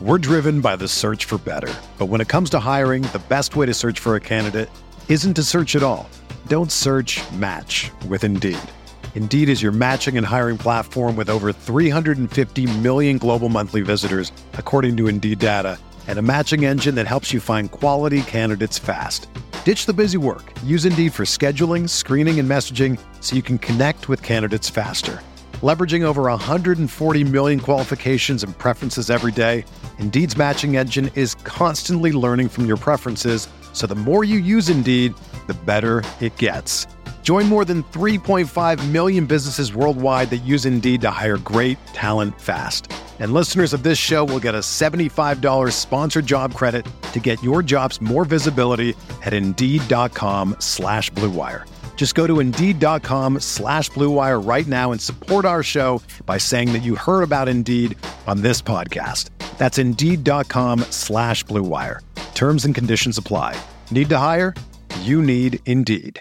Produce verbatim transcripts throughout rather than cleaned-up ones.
We're driven by the search for better. But when it comes to hiring, the best way to search for a candidate isn't to search at all. Don't search, match with Indeed. Indeed is your matching and hiring platform with over three hundred fifty million global monthly visitors, according to Indeed data, and a matching engine that helps you find quality candidates fast. Ditch the busy work. Use Indeed for scheduling, screening, and messaging so you can connect with candidates faster. Leveraging over one hundred forty million qualifications and preferences every day, Indeed's matching engine is constantly learning from your preferences, so the more you use Indeed, the better it gets. Join more than three point five million businesses worldwide that use Indeed to hire great talent fast. And listeners of this show will get a seventy-five dollars sponsored job credit to get your jobs more visibility at Indeed.com slash Blue Wire. Just go to Indeed.com slash Blue Wire right now and support our show by saying that you heard about Indeed on this podcast. That's Indeed.com slash Blue Wire. Terms and conditions apply. Need to hire? You need Indeed.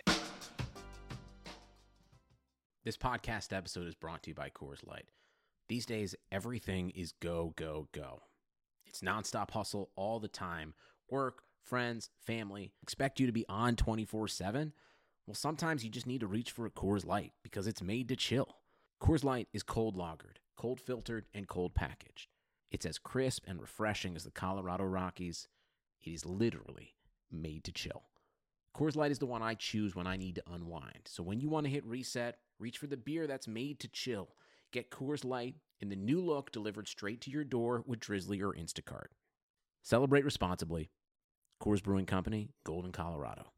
This podcast episode is brought to you by Coors Light. These days, everything is go, go, go. It's nonstop hustle all the time. Work, friends, family, expect you to be on twenty-four seven. Well, sometimes you just need to reach for a Coors Light because it's made to chill. Coors Light is cold lagered, cold filtered, and cold packaged. It's as crisp and refreshing as the Colorado Rockies. It is literally made to chill. Coors Light is the one I choose when I need to unwind. So when you want to hit reset, reach for the beer that's made to chill. Get Coors Light in the new look delivered straight to your door with Drizzly or Instacart. Celebrate responsibly. Coors Brewing Company, Golden, Colorado.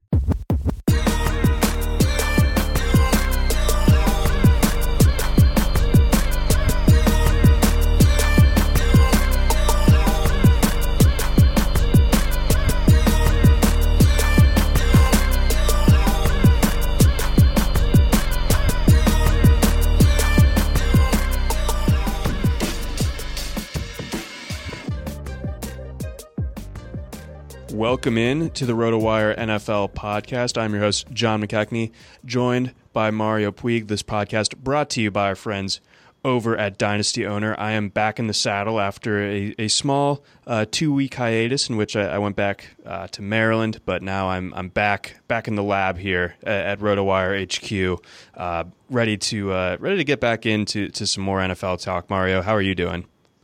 Welcome in to the RotoWire N F L podcast. I'm your host, John McKechnie, joined by Mario Puig. This podcast brought to you by our friends over at Dynasty Owner. I am back in the saddle after a, a small uh, two-week hiatus in which I, I went back uh, to Maryland, but now I'm I'm back back in the lab here at, at RotoWire H Q, uh, ready to uh, ready to get back into to some more N F L talk. Mario, how are you doing?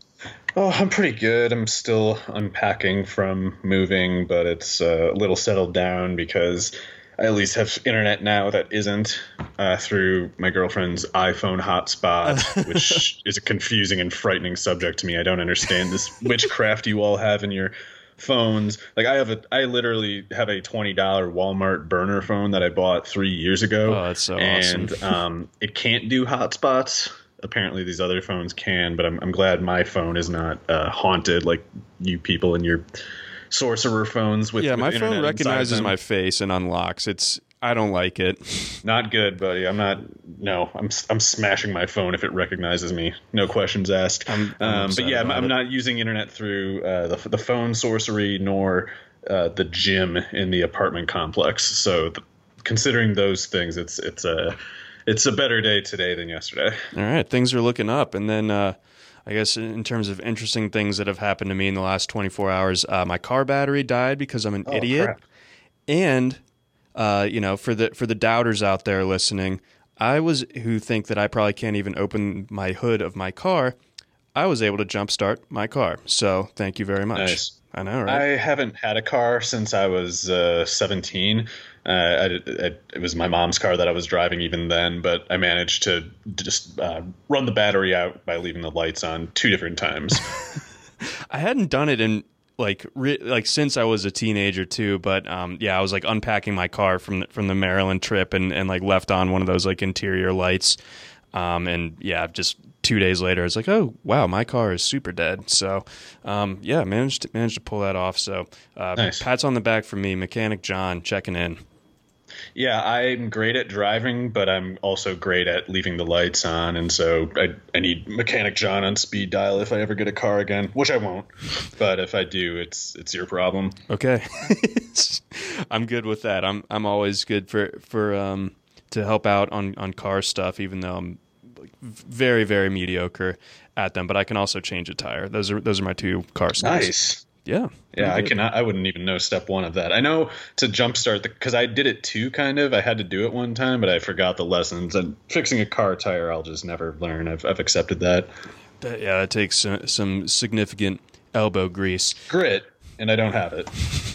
Oh, I'm pretty good. I'm still unpacking from moving, but it's uh, a little settled down because I at least have internet now that isn't uh, through my girlfriend's iPhone hotspot, which is a confusing and frightening subject to me. I don't understand this witchcraft you all have in your phones. Like I have a, I literally have a twenty dollars Walmart burner phone that I bought three years ago. Oh, that's so and, awesome. um, it can't do hotspots. Apparently these other phones can, but I'm I'm glad my phone is not uh, haunted like you people in your sorcerer phones with yeah, with my internet phone recognizes them. my face and unlocks. It's I don't like it. Not good, buddy. I'm not. No, I'm I'm smashing my phone if it recognizes me. No questions asked. I'm, I'm um, but yeah, I'm, I'm it. not using internet through uh, the the phone sorcery nor uh, the gym in the apartment complex. So th- considering those things, it's it's a it's a better day today than yesterday. All right, things are looking up, and then. Uh, I guess in terms of interesting things that have happened to me in the last twenty-four hours, uh, my car battery died because I'm an oh, idiot. Crap. And, uh, you know, for the for the doubters out there listening, I was who think that I probably can't even open my hood of my car. I was able to jumpstart my car. So thank you very much. Nice. I know, right? I haven't had a car since I was uh, seventeen. Uh, I, I, it was my mom's car that I was driving even then, but I managed to just uh, run the battery out by leaving the lights on two different times. I hadn't done it in like re- like since I was a teenager too, but um, yeah, I was like unpacking my car from the, from the Maryland trip and, and like left on one of those like interior lights, um, and yeah, just two days later, I was like, oh wow, my car is super dead. So um, yeah, managed to, managed to pull that off. So uh, nice. Pats on the back for me, Mechanic John checking in. Yeah, I'm great at driving, but I'm also great at leaving the lights on, and so I, I need Mechanic John on speed dial if I ever get a car again, which I won't. But if I do, it's it's your problem. Okay, I'm good with that. I'm I'm always good for for um to help out on, on car stuff, even though I'm like very, very mediocre at them, but I can also change a tire. Those are those are my two car skills. Nice. Yeah. Yeah, I cannot. I wouldn't even know step one of that. I know to jumpstart the because I did it too, kind of. I had to do it one time, but I forgot the lessons. And fixing a car tire, I'll just never learn. I've I've accepted that. That, yeah, it takes some, some significant elbow grease, grit, and I don't have it.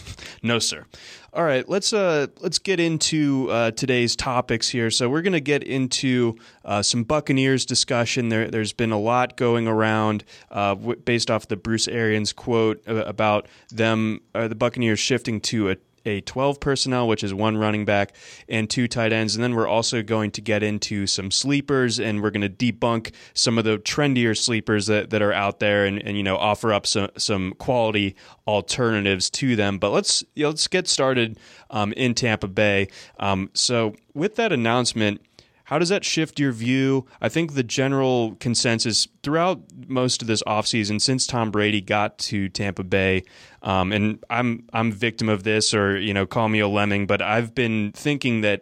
No, sir. All right, let's uh let's get into uh, today's topics here. So we're going to get into uh, some Buccaneers discussion. There, there's been a lot going around uh, w- based off the Bruce Arians quote uh, about them, uh, the Buccaneers shifting to a a twelve personnel, which is one running back and two tight ends. And then we're also going to get into some sleepers, and we're going to debunk some of the trendier sleepers that, that are out there and, and, you know, offer up some, some quality alternatives to them. But let's, you know, let's get started um, in Tampa Bay. Um, so with that announcement, how does that shift your view? I think the general consensus throughout most of this offseason since Tom Brady got to Tampa Bay, um, and I'm I'm victim of this, or you know, call me a lemming, but I've been thinking that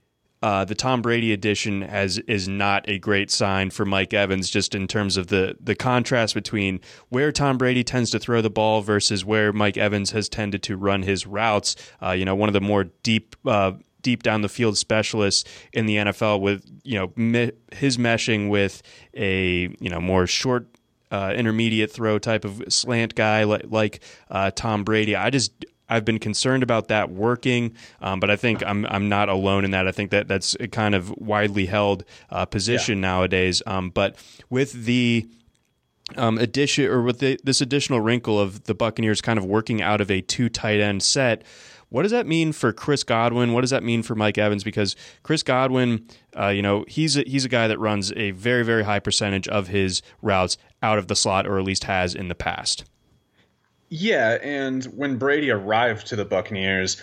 uh, the Tom Brady addition has is not a great sign for Mike Evans, just in terms of the the contrast between where Tom Brady tends to throw the ball versus where Mike Evans has tended to run his routes. Uh, you know, one of the more deep. Uh, deep down the field specialists in the N F L with, you know, me, his meshing with a, you know, more short, uh, intermediate throw type of slant guy like, like uh, Tom Brady. I just, I've been concerned about that working, um, but I think I'm I'm not alone in that. I think that that's a kind of widely held uh, position yeah. nowadays. Um, but with the Um, addition or with the, this additional wrinkle of the Buccaneers kind of working out of a two tight end set, what does that mean for Chris Godwin? What does that mean for Mike Evans? Because Chris Godwin, uh, you know, he's a, he's a guy that runs a very, very high percentage of his routes out of the slot, or at least has in the past. Yeah, and when Brady arrived to the Buccaneers,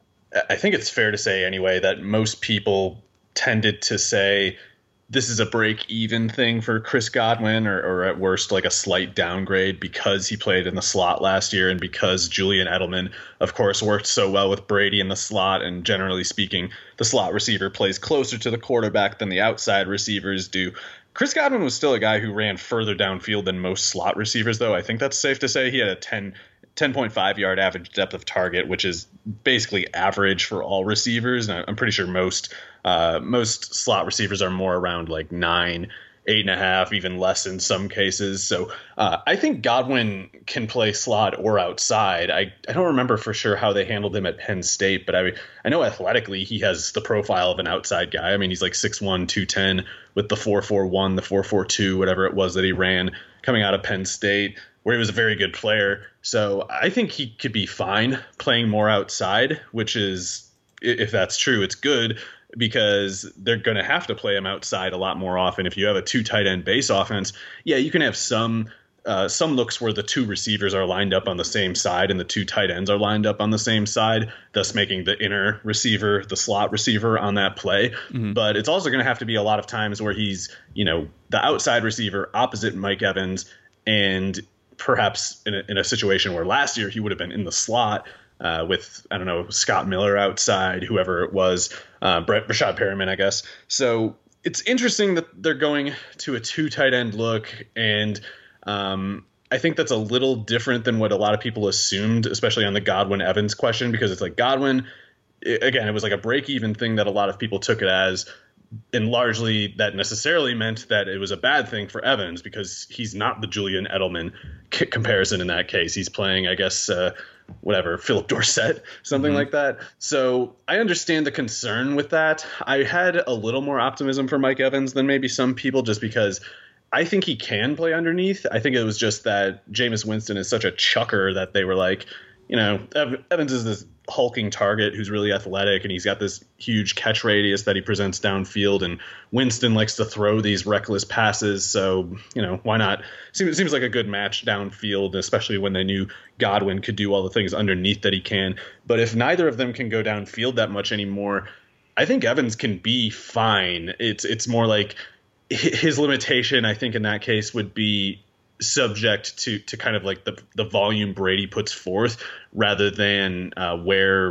I think it's fair to say anyway that most people tended to say this is a break-even thing for Chris Godwin, or, or at worst, like a slight downgrade because he played in the slot last year and because Julian Edelman, of course, worked so well with Brady in the slot. And generally speaking, the slot receiver plays closer to the quarterback than the outside receivers do. Chris Godwin was still a guy who ran further downfield than most slot receivers, though. I think that's safe to say. He had a ten, ten point five yard average depth of target, which is basically average for all receivers. And I'm pretty sure most uh, most slot receivers are more around like nine, eight and a half, even less in some cases. So uh, I think Godwin can play slot or outside. I, I don't remember for sure how they handled him at Penn State, but I I know athletically he has the profile of an outside guy. I mean, he's like six one, two ten with the four four one, the four four two, whatever it was that he ran coming out of Penn State, where he was a very good player. So I think he could be fine playing more outside, which is, if that's true, it's good, because they're going to have to play him outside a lot more often. If you have a two tight end base offense, yeah, you can have some uh, some looks where the two receivers are lined up on the same side and the two tight ends are lined up on the same side, thus making the inner receiver the slot receiver on that play. Mm-hmm. But it's also going to have to be a lot of times where he's, you know, the outside receiver opposite Mike Evans, and perhaps in a, in a situation where last year he would have been in the slot uh, with, I don't know, Scott Miller outside, whoever it was, uh, Brett Rashad Perriman, I guess. So it's interesting that they're going to a two tight end look, and um, I think that's a little different than what a lot of people assumed, especially on the Godwin Evans question, because it's like Godwin, it, again, it was like a break even thing that a lot of people took it as. And largely that necessarily meant that it was a bad thing for Evans because he's not the Julian Edelman c- comparison in that case. He's playing, I guess, uh, whatever, Philip Dorsett, something mm-hmm. like that. So I understand the concern with that. I had a little more optimism for Mike Evans than maybe some people, just because I think he can play underneath. I think it was just that Jameis Winston is such a chucker that they were like, you know, Evans is this hulking target who's really athletic, and he's got this huge catch radius that he presents downfield, and Winston likes to throw these reckless passes. So, you know, why not? Seems, seems like a good match downfield, especially when they knew Godwin could do all the things underneath that he can. But if neither of them can go downfield that much anymore, I think Evans can be fine. It's, it's more like his limitation, I think, in that case would be subject to to kind of like the the volume Brady puts forth, rather than uh, where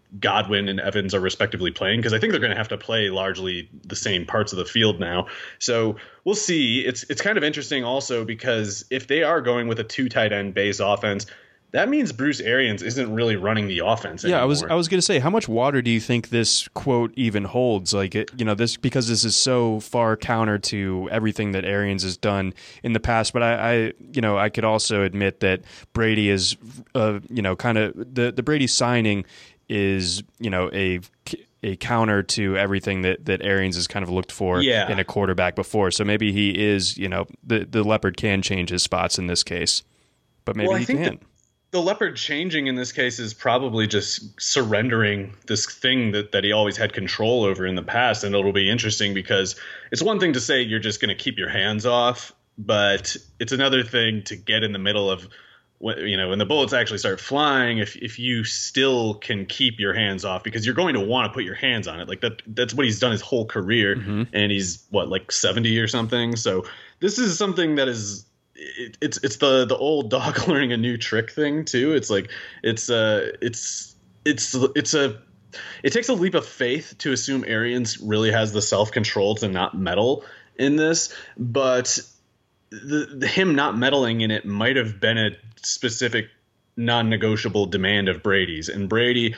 Godwin and Evans are respectively playing, because I think they're going to have to play largely the same parts of the field now. So we'll see. It's it's kind of interesting also because if they are going with a two tight end base offense, that means Bruce Arians isn't really running the offense anymore. Yeah, I was I was going to say, how much water do you think this quote even holds? Like, it, you know, this because this is so far counter to everything that Arians has done in the past. But I, I you know, I could also admit that Brady is, uh, you know, kind of the the Brady signing is, you know, a a counter to everything that, that Arians has kind of looked for yeah. in a quarterback before. So maybe he is, you know, the, the leopard can change his spots in this case, but maybe well, he can. The, the leopard changing in this case is probably just surrendering this thing that, that he always had control over in the past. And it'll be interesting because it's one thing to say you're just going to keep your hands off, but it's another thing to get in the middle of, you know, when the bullets actually start flying, if if you still can keep your hands off, because you're going to want to put your hands on it. Like that, that's what he's done his whole career. Mm-hmm. And he's what, like seventy or something. So this is something that is, it, it's, it's the, the old dog learning a new trick thing too. It's like, it's uh it's, it's, it's a, it takes a leap of faith to assume Arians really has the self-control to not meddle in this, but the, the him not meddling in it might have been a specific non-negotiable demand of Brady's. And Brady,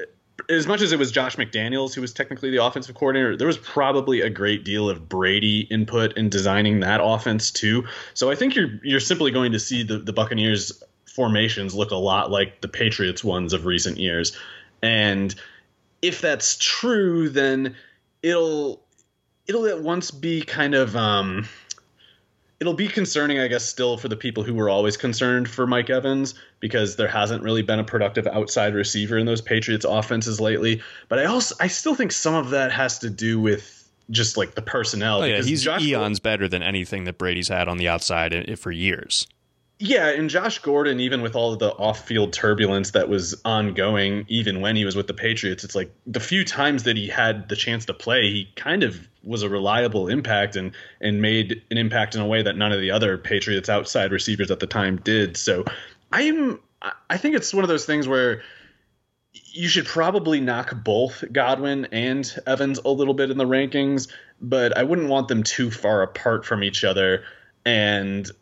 as much as it was Josh McDaniels who was technically the offensive coordinator, there was probably a great deal of Brady input in designing that offense too. So I think you're you're simply going to see the, the Buccaneers formations look a lot like the Patriots ones of recent years. And if that's true, then it'll it'll at once be kind of um It'll be concerning, I guess, still for the people who were always concerned for Mike Evans, because there hasn't really been a productive outside receiver in those Patriots offenses lately. But I also I still think some of that has to do with just like the personnel. Oh, yeah, he's Josh eons Gordon, better than anything that Brady's had on the outside for years. Yeah, and Josh Gordon, even with all of the off-field turbulence that was ongoing, even when he was with the Patriots, it's like the few times that he had the chance to play, he kind of was a reliable impact and and made an impact in a way that none of the other Patriots outside receivers at the time did. So I'm I think it's one of those things where you should probably knock both Godwin and Evans a little bit in the rankings, but I wouldn't want them too far apart from each other. And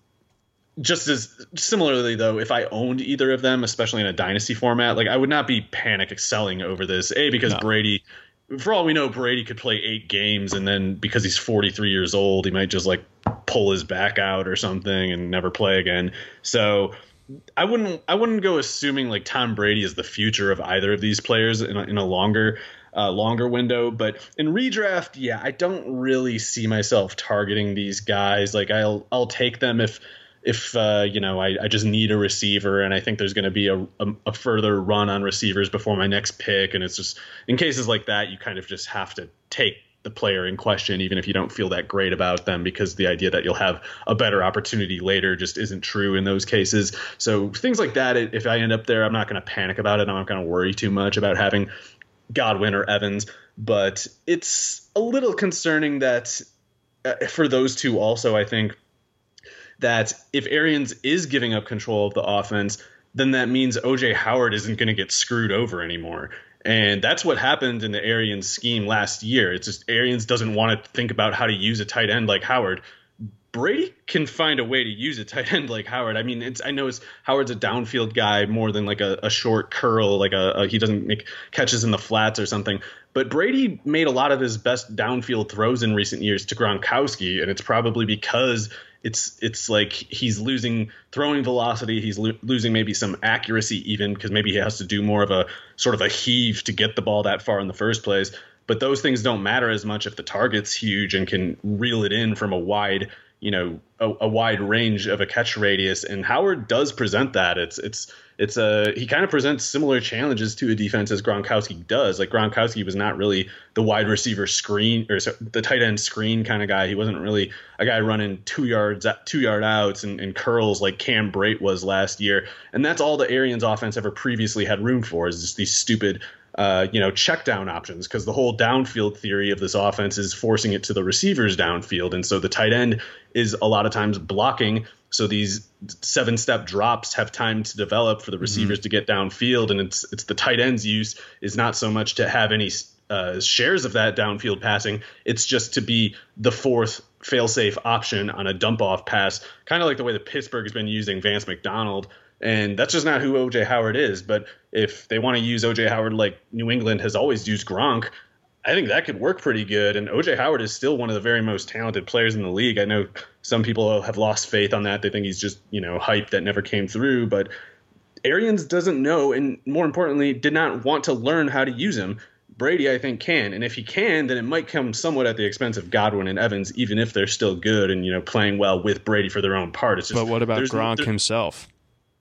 just as similarly, though, if I owned either of them, especially in a dynasty format, like I would not be panic excelling over this. A, because no. Brady, for all we know, Brady could play eight games, and then because he's forty-three years old, he might just like pull his back out or something and never play again. So I wouldn't I wouldn't go assuming like Tom Brady is the future of either of these players in a, in a longer uh, longer window. But in redraft, yeah, I don't really see myself targeting these guys. Like I'll I'll take them if. If, uh, you know, I, I just need a receiver and I think there's going to be a, a, a further run on receivers before my next pick. And it's just in cases like that, you kind of just have to take the player in question, even if you don't feel that great about them, because the idea that you'll have a better opportunity later just isn't true in those cases. So things like that, if I end up there, I'm not going to panic about it. I'm not going to worry too much about having Godwin or Evans. But it's a little concerning that uh, for those two also, I think, that if Arians is giving up control of the offense, then that means O J Howard isn't going to get screwed over anymore. And that's what happened in the Arians scheme last year. It's just Arians doesn't want to think about how to use a tight end like Howard. Brady can find a way to use a tight end like Howard. I mean, it's I know it's, Howard's a downfield guy more than like a, a short curl, like a, a he doesn't make catches in the flats or something. But Brady made a lot of his best downfield throws in recent years to Gronkowski, and it's probably because it's it's like he's losing throwing velocity, he's lo- losing maybe some accuracy even, because maybe he has to do more of a sort of a heave to get the ball that far in the first place. But those things don't matter as much if the target's huge and can reel it in from a wide, you know, a, a wide range of a catch radius. And Howard does present that. It's it's it's a he kind of presents similar challenges to a defense as Gronkowski does. Like Gronkowski was not really the wide receiver screen or the tight end screen kind of guy. He wasn't really a guy running two yards two yard outs and, and curls like Cam Brate was last year. And that's all the Arians offense ever previously had room for, is just these stupid uh, you know, check down options, because the whole downfield theory of this offense is forcing it to the receivers downfield. And so the tight end is a lot of times blocking. So these seven step drops have time to develop for the receivers mm-hmm. to get downfield. And it's, it's the tight end's use is not so much to have any uh, shares of that downfield passing. It's just to be the fourth fail-safe option on a dump off pass, kind of like the way that Pittsburgh has been using Vance McDonald. And that's just not who O J Howard is. But if they want to use O J Howard like New England has always used Gronk, I think that could work pretty good. And O J Howard is still one of the very most talented players in the league. I know some people have lost faith on that. They think he's just, you know, hype that never came through. But Arians doesn't know, and more importantly, did not want to learn how to use him. Brady, I think, can. And if he can, then it might come somewhat at the expense of Godwin and Evans, even if they're still good and, you know, playing well with Brady for their own part. It's just, but what about Gronk himself?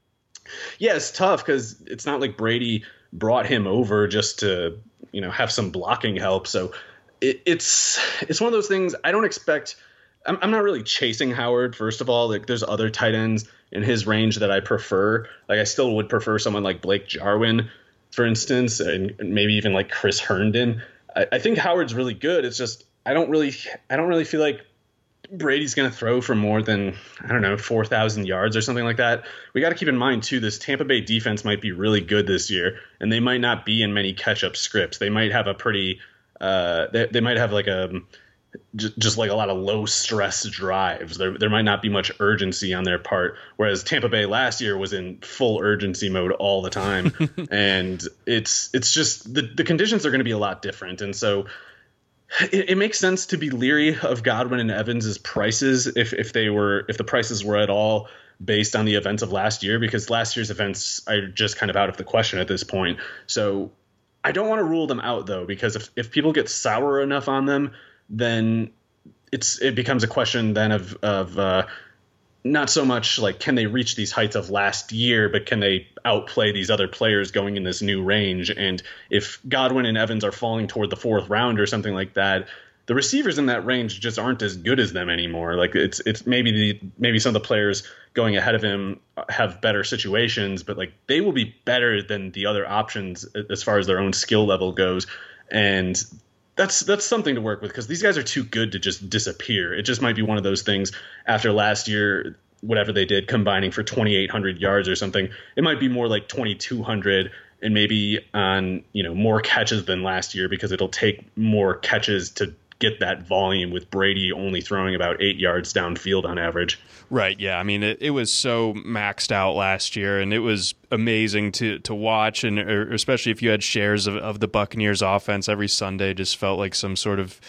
Yeah, it's tough because it's not like Brady brought him over just to, you know, have some blocking help. So it, it's it's one of those things. I don't expect. I'm, I'm not really chasing Howard. First of all, like there's other tight ends in his range that I prefer. Like I still would prefer someone like Blake Jarwin, for instance, and maybe even like Chris Herndon. I, I think Howard's really good. It's just I don't really I don't really feel like Brady's going to throw for more than, I don't know, four thousand yards or something like that. We got to keep in mind, too, this Tampa Bay defense might be really good this year, and they might not be in many catch-up scripts. They might have a pretty uh, – they, they might have like a j- just like a lot of low-stress drives. There, there might not be much urgency on their part, whereas Tampa Bay last year was in full urgency mode all the time. And it's it's just the, – the conditions are going to be a lot different. And so – It, it makes sense to be leery of Godwin and Evans's prices if if they were if the prices were at all based on the events of last year, because last year's events are just kind of out of the question at this point. So I don't want to rule them out, though, because if, if people get sour enough on them, then it's it becomes a question then of of uh, not so much like can they reach these heights of last year, but can they outplay these other players going in this new range? And if Godwin and Evans are falling toward the fourth round or something like that, the receivers in that range just aren't as good as them anymore. Like it's it's maybe the maybe some of the players going ahead of him have better situations, but like they will be better than the other options as far as their own skill level goes. And that's that's something to work with, because these guys are too good to just disappear. It just might be one of those things after last year, whatever they did, combining for twenty-eight hundred yards or something. It might be more like twenty-two hundred, and maybe on, you know, more catches than last year, because it'll take more catches to get that volume with Brady only throwing about eight yards downfield on average. Right. Yeah. I mean, it, it was so maxed out last year, and it was amazing to, to watch. And or especially if you had shares of, of the Buccaneers offense every Sunday, just felt like some sort of,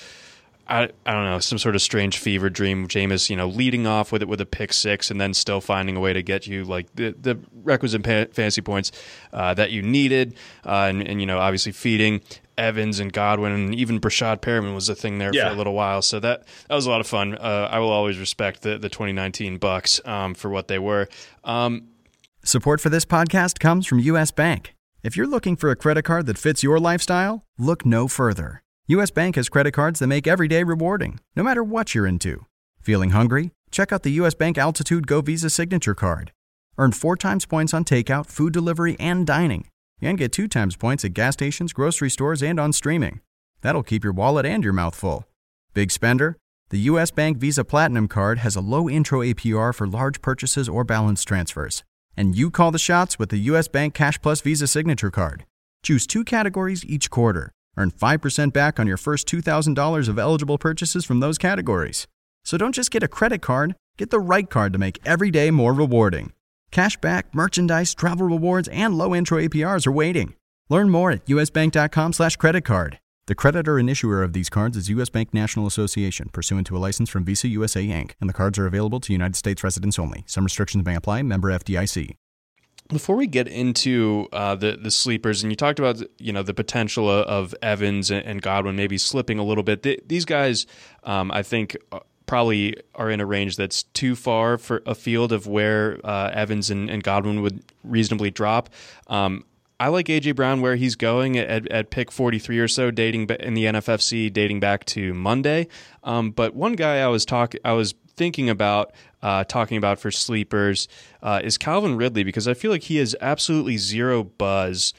I, I don't know, some sort of strange fever dream. Jameis, you know, leading off with it with a pick six and then still finding a way to get you like the, the requisite pa- fantasy points uh, that you needed. Uh, and, and, you know, obviously feeding Evans and Godwin, and even Brashad Perriman was a thing there yeah. for a little while. So that, that was a lot of fun. Uh, I will always respect the, the twenty nineteen Bucs um, for what they were. Um, Support for this podcast comes from U S Bank. If you're looking for a credit card that fits your lifestyle, look no further. U S Bank has credit cards that make every day rewarding, no matter what you're into. Feeling hungry? Check out the U S Bank Altitude Go Visa Signature Card. Earn four times points on takeout, food delivery, and dining. And get two times points at gas stations, grocery stores, and on streaming. That'll keep your wallet and your mouth full. Big spender? The U S Bank Visa Platinum Card has a low intro A P R for large purchases or balance transfers. And you call the shots with the U S Bank Cash Plus Visa Signature Card. Choose two categories each quarter. Earn five percent back on your first two thousand dollars of eligible purchases from those categories. So don't just get a credit card, get the right card to make every day more rewarding. Cashback, merchandise, travel rewards, and low intro A P Rs are waiting. Learn more at usbank.com slash credit card. The creditor and issuer of these cards is U S Bank National Association, pursuant to a license from Visa U S A Incorporated, and the cards are available to United States residents only. Some restrictions may apply. Member F D I C. Before we get into uh, the the sleepers, and you talked about, you know, the potential of Evans and Godwin maybe slipping a little bit. Th- these guys, um, I think, probably are in a range that's too far for a field of where uh, Evans and, and Godwin would reasonably drop. Um, I like A J Brown where he's going at, at pick forty-three or so, dating in the N F F C, dating back to Monday. Um, but one guy I was talking, I was thinking about uh, talking about for sleepers uh, is Calvin Ridley, because I feel like he has absolutely zero buzz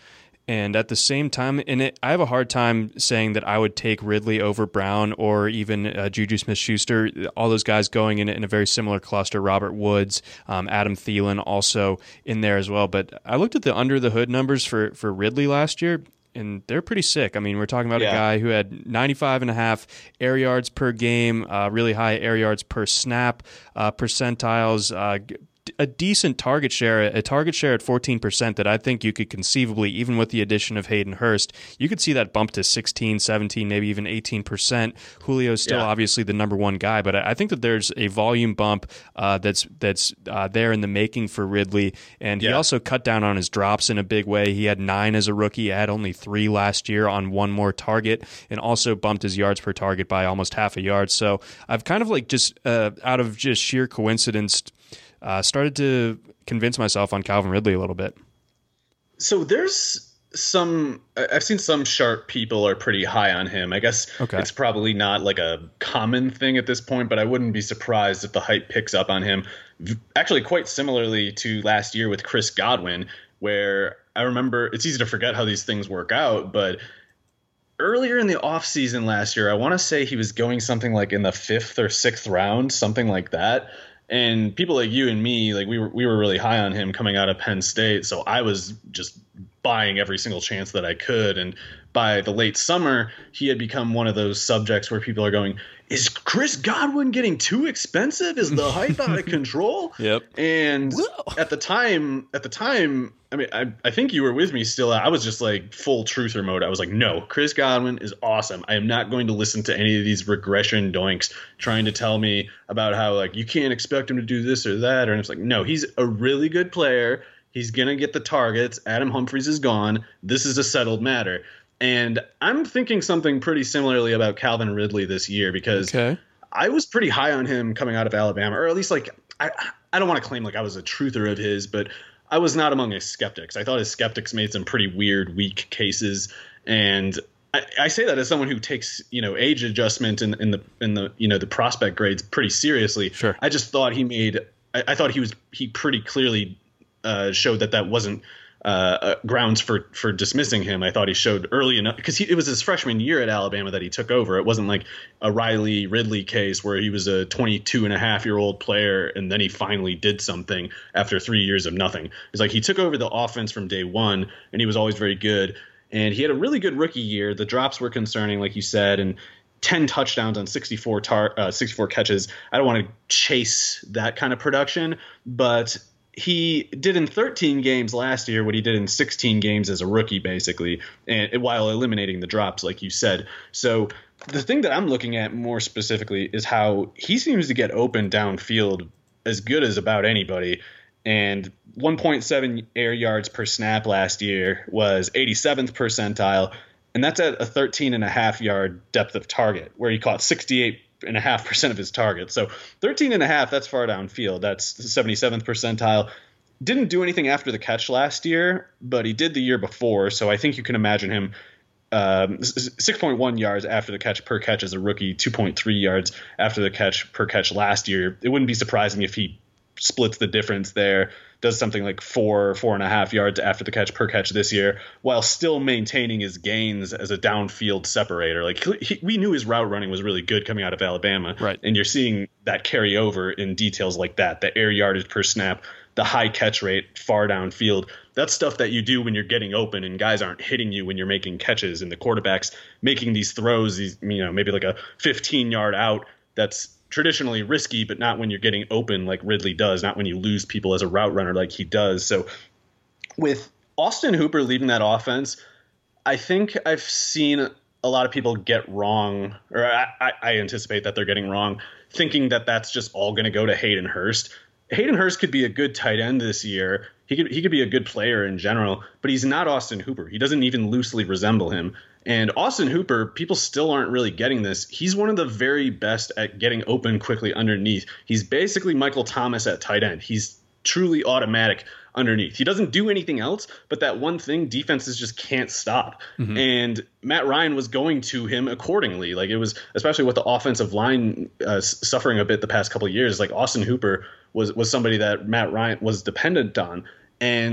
And at the same time, and it, I have a hard time saying that I would take Ridley over Brown or even uh, Juju Smith-Schuster, all those guys going in, in a very similar cluster. Robert Woods, um, Adam Thielen also in there as well. But I looked at the under-the-hood numbers for, for Ridley last year, and they're pretty sick. I mean, we're talking about yeah. a guy who had ninety-five and a half air yards per game, uh, really high air yards per snap uh, percentiles, uh, a decent target share, a target share at fourteen percent that I think you could conceivably, even with the addition of Hayden Hurst, you could see that bump to sixteen, seventeen, maybe even eighteen percent. Julio's still yeah. obviously the number one guy, but I think that there's a volume bump uh, that's that's uh, there in the making for Ridley. And yeah. he also cut down on his drops in a big way. He had nine as a rookie, had only three last year on one more target, and also bumped his yards per target by almost half a yard. So I've kind of like just uh, out of just sheer coincidence Uh, started to convince myself on Calvin Ridley a little bit. So there's some, I've seen some sharp people are pretty high on him. I guess okay. it's probably not like a common thing at this point, but I wouldn't be surprised if the hype picks up on him. Actually, quite similarly to last year with Chris Godwin, where I remember it's easy to forget how these things work out, but earlier in the offseason last year, I want to say he was going something like in the fifth or sixth round, something like that. And people like you and me, like we were we were really high on him coming out of Penn State. So I was just buying every single chance that I could. And by the late summer, he had become one of those subjects where people are going, is Chris Godwin getting too expensive? Is the hype out of control? Yep. And Whoa. at the time, at the time, I mean, I, I think you were with me still. I was just like full truther mode. I was like, no, Chris Godwin is awesome. I am not going to listen to any of these regression doinks trying to tell me about how like you can't expect him to do this or that. Or it's like, no, he's a really good player. He's going to get the targets. Adam Humphries is gone. This is a settled matter. And I'm thinking something pretty similarly about Calvin Ridley this year because okay. I was pretty high on him coming out of Alabama, or at least like I, I don't want to claim like I was a truther of his, but I was not among his skeptics. I thought his skeptics made some pretty weird, weak cases. And I, I say that as someone who takes, you know, age adjustment in, in the in the, you know, the prospect grades pretty seriously. Sure. I just thought he made I, I thought he was he pretty clearly uh, showed that that wasn't Uh, uh, grounds for for dismissing him. I thought he showed early enough because it was his freshman year at Alabama that he took over. It wasn't like a Riley Ridley case where he was a twenty-two and a half year old player and then he finally did something after three years of nothing. It's like he took over the offense from day one and he was always very good. And he had a really good rookie year. The drops were concerning, like you said, and ten touchdowns on sixty-four tar- uh, sixty-four catches. I don't want to chase that kind of production, but he did in thirteen games last year what he did in sixteen games as a rookie, basically, and while eliminating the drops, like you said. So the thing that I'm looking at more specifically is how he seems to get open downfield as good as about anybody. And one point seven air yards per snap last year was eighty-seventh percentile, and that's at a thirteen and a half yard depth of target, where he caught sixty-eight and a half percent of his targets. So thirteen and a half, that's far downfield. That's the seventy-seventh percentile. Didn't do anything after the catch last year, but he did the year before. So I think you can imagine him um, six point one yards after the catch per catch as a rookie, two point three yards after the catch per catch last year. It wouldn't be surprising if he splits the difference there, does something like four, four and a half yards after the catch per catch this year, while still maintaining his gains as a downfield separator. Like he, we knew his route running was really good coming out of Alabama, right? And you're seeing that carry over in details like that, the air yardage per snap, the high catch rate far downfield. That's stuff that you do when you're getting open and guys aren't hitting you when you're making catches, and the quarterback's making these throws, these, you know, maybe like a fifteen yard out. That's traditionally risky, but not when you're getting open like Ridley does, not when you lose people as a route runner like he does. So with Austin Hooper leading that offense, I think I've seen a lot of people get wrong, or I, I anticipate that they're getting wrong, thinking that that's just all going to go to Hayden Hurst. Hayden Hurst could be a good tight end this year. He could he could be a good player in general, but he's not Austin Hooper. He doesn't even loosely resemble him. And Austin Hooper, people still aren't really getting this. He's one of the very best at getting open quickly underneath. He's basically Michael Thomas at tight end. He's truly automatic underneath. He doesn't do anything else, but that one thing defenses just can't stop. Mm-hmm. And Matt Ryan was going to him accordingly. Like it was, especially with the offensive line uh, suffering a bit the past couple of years, like Austin Hooper was was somebody that Matt Ryan was dependent on. And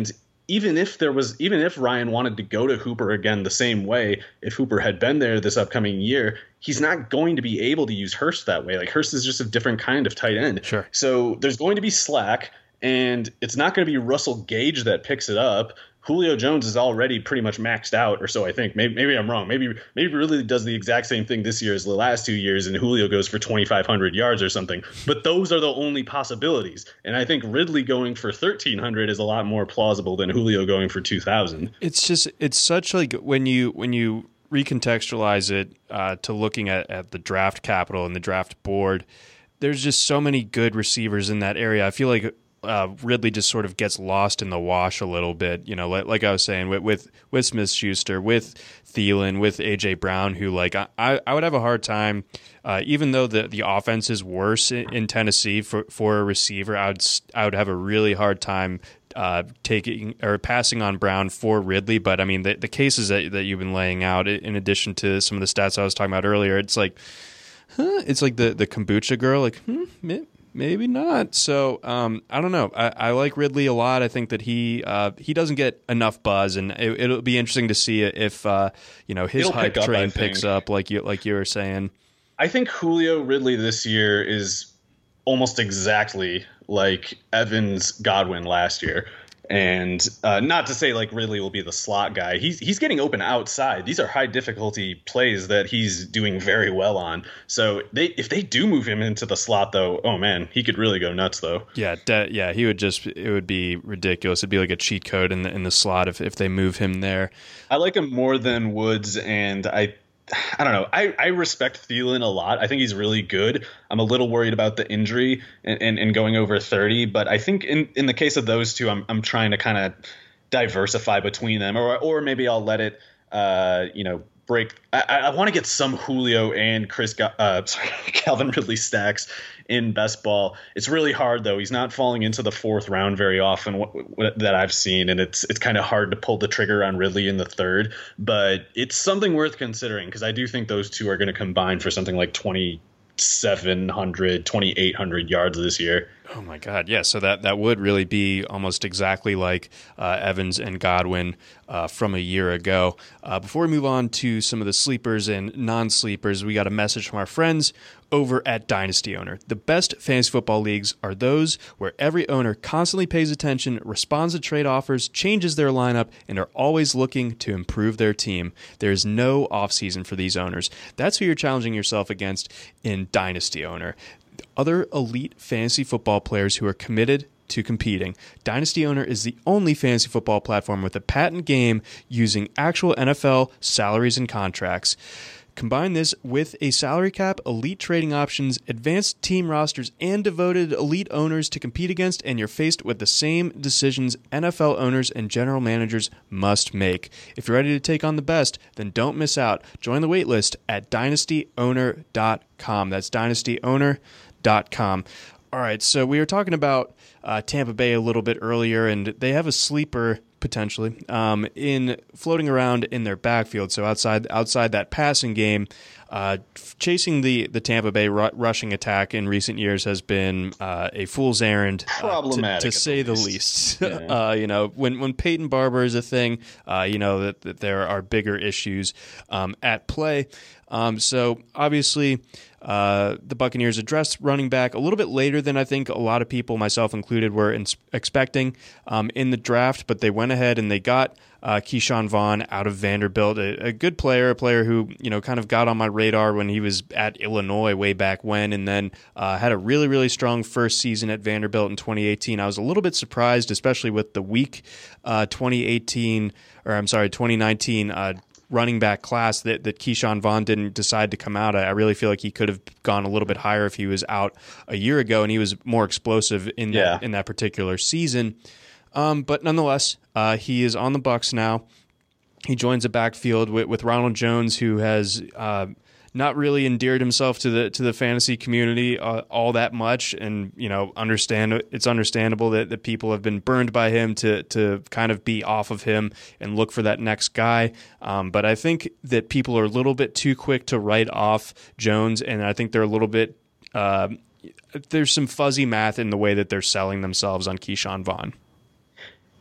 even if there was, even if Ryan wanted to go to Hooper again the same way, if Hooper had been there this upcoming year, he's not going to be able to use Hurst that way. Like Hurst is just a different kind of tight end. Sure. So there's going to be slack, and it's not going to be Russell Gage that picks it up. Julio Jones is already pretty much maxed out, or so I think. Maybe, maybe I'm wrong. Maybe maybe Ridley does the exact same thing this year as the last two years, and Julio goes for twenty-five hundred yards or something. But those are the only possibilities. And I think Ridley going for thirteen hundred is a lot more plausible than Julio going for two thousand. It's just it's such like when you when you recontextualize it uh, to looking at, at the draft capital and the draft board, there's just so many good receivers in that area. I feel like Uh, Ridley just sort of gets lost in the wash a little bit, you know, like, like I was saying with with, with Smith-Schuster, with Thielen, with A J Brown, who like I, I would have a hard time, uh, even though the, the offense is worse in, in Tennessee for, for a receiver, I would I would have a really hard time uh, taking or passing on Brown for Ridley. But I mean, the, the cases that that you've been laying out, in addition to some of the stats I was talking about earlier, it's like, huh? It's like the the kombucha girl, like, hmm, maybe not. So um, I don't know. I, I like Ridley a lot. I think that he uh, he doesn't get enough buzz, and it, it'll be interesting to see if uh, you know his It'll hype pick up, train I picks think. up, like you like you were saying. I think Julio Ridley this year is almost exactly like Evans Godwin last year. And uh, not to say like Ridley will be the slot guy. He's he's getting open outside. These are high difficulty plays that he's doing very well on. So they if they do move him into the slot, though, oh man, he could really go nuts though. Yeah, de- yeah, he would just it would be ridiculous. It'd be like a cheat code in the in the slot if if they move him there. I like him more than Woods, and I. I don't know. I, I respect Thielen a lot. I think he's really good. I'm a little worried about the injury and, and, and going over thirty, but I think in, in the case of those two, I'm I'm trying to kind of diversify between them, or or maybe I'll let it, uh, you know, break. I, I want to get some Julio and Chris, uh, sorry, Calvin Ridley stacks in best ball. It's really hard though. He's not falling into the fourth round very often what, what, that I've seen, and it's it's kind of hard to pull the trigger on Ridley in the third. But it's something worth considering because I do think those two are going to combine for something like twenty-seven hundred, twenty-eight hundred yards this year. Oh my God, yeah. So that, that would really be almost exactly like uh, Evans and Godwin uh, from a year ago. Uh, before we move on to some of the sleepers and non-sleepers, we got a message from our friends over at Dynasty Owner. The best fantasy football leagues are those where every owner constantly pays attention, responds to trade offers, changes their lineup, and are always looking to improve their team. There is no offseason for these owners. That's who you're challenging yourself against in Dynasty Owner. Other elite fantasy football players who are committed to competing. Dynasty Owner is the only fantasy football platform with a patent game using actual N F L salaries and contracts. Combine this with a salary cap, elite trading options, advanced team rosters, and devoted elite owners to compete against, and you're faced with the same decisions N F L owners and general managers must make. If you're ready to take on the best, then don't miss out. Join the waitlist at dynasty owner dot com. That's dynasty owner dot com. All right, so we were talking about uh, Tampa Bay a little bit earlier, and they have a sleeper potentially um, in floating around in their backfield. So outside outside that passing game, uh, chasing the the Tampa Bay ru- rushing attack in recent years has been uh, a fool's errand, Problematic, uh, to, to say the least. The least. Yeah. uh, you know, when when Peyton Barber is a thing, uh, you know that, that there are bigger issues um, at play. Um, so obviously. Uh, the Buccaneers addressed running back a little bit later than I think a lot of people, myself included, were in- expecting um, in the draft, but they went ahead and they got uh, Keyshawn Vaughn out of Vanderbilt, a, a good player, a player who you know kind of got on my radar when he was at Illinois way back when, and then uh, had a really, really strong first season at Vanderbilt in twenty eighteen. I was a little bit surprised, especially with the weak uh, twenty eighteen, or I'm sorry, twenty nineteen uh running back class that, that Keyshawn Vaughn didn't decide to come out. I, I really feel like he could have gone a little bit higher if he was out a year ago and he was more explosive in yeah. that in that particular season. Um, but nonetheless, uh, he is on the Bucs now. He joins a backfield with, with Ronald Jones, who has uh, not really endeared himself to the to the fantasy community uh, all that much, and you know, understand it's understandable that, that people have been burned by him to to kind of be off of him and look for that next guy. Um, but I think that people are a little bit too quick to write off Jones, and I think they're a little bit uh, there's some fuzzy math in the way that they're selling themselves on Keyshawn Vaughn.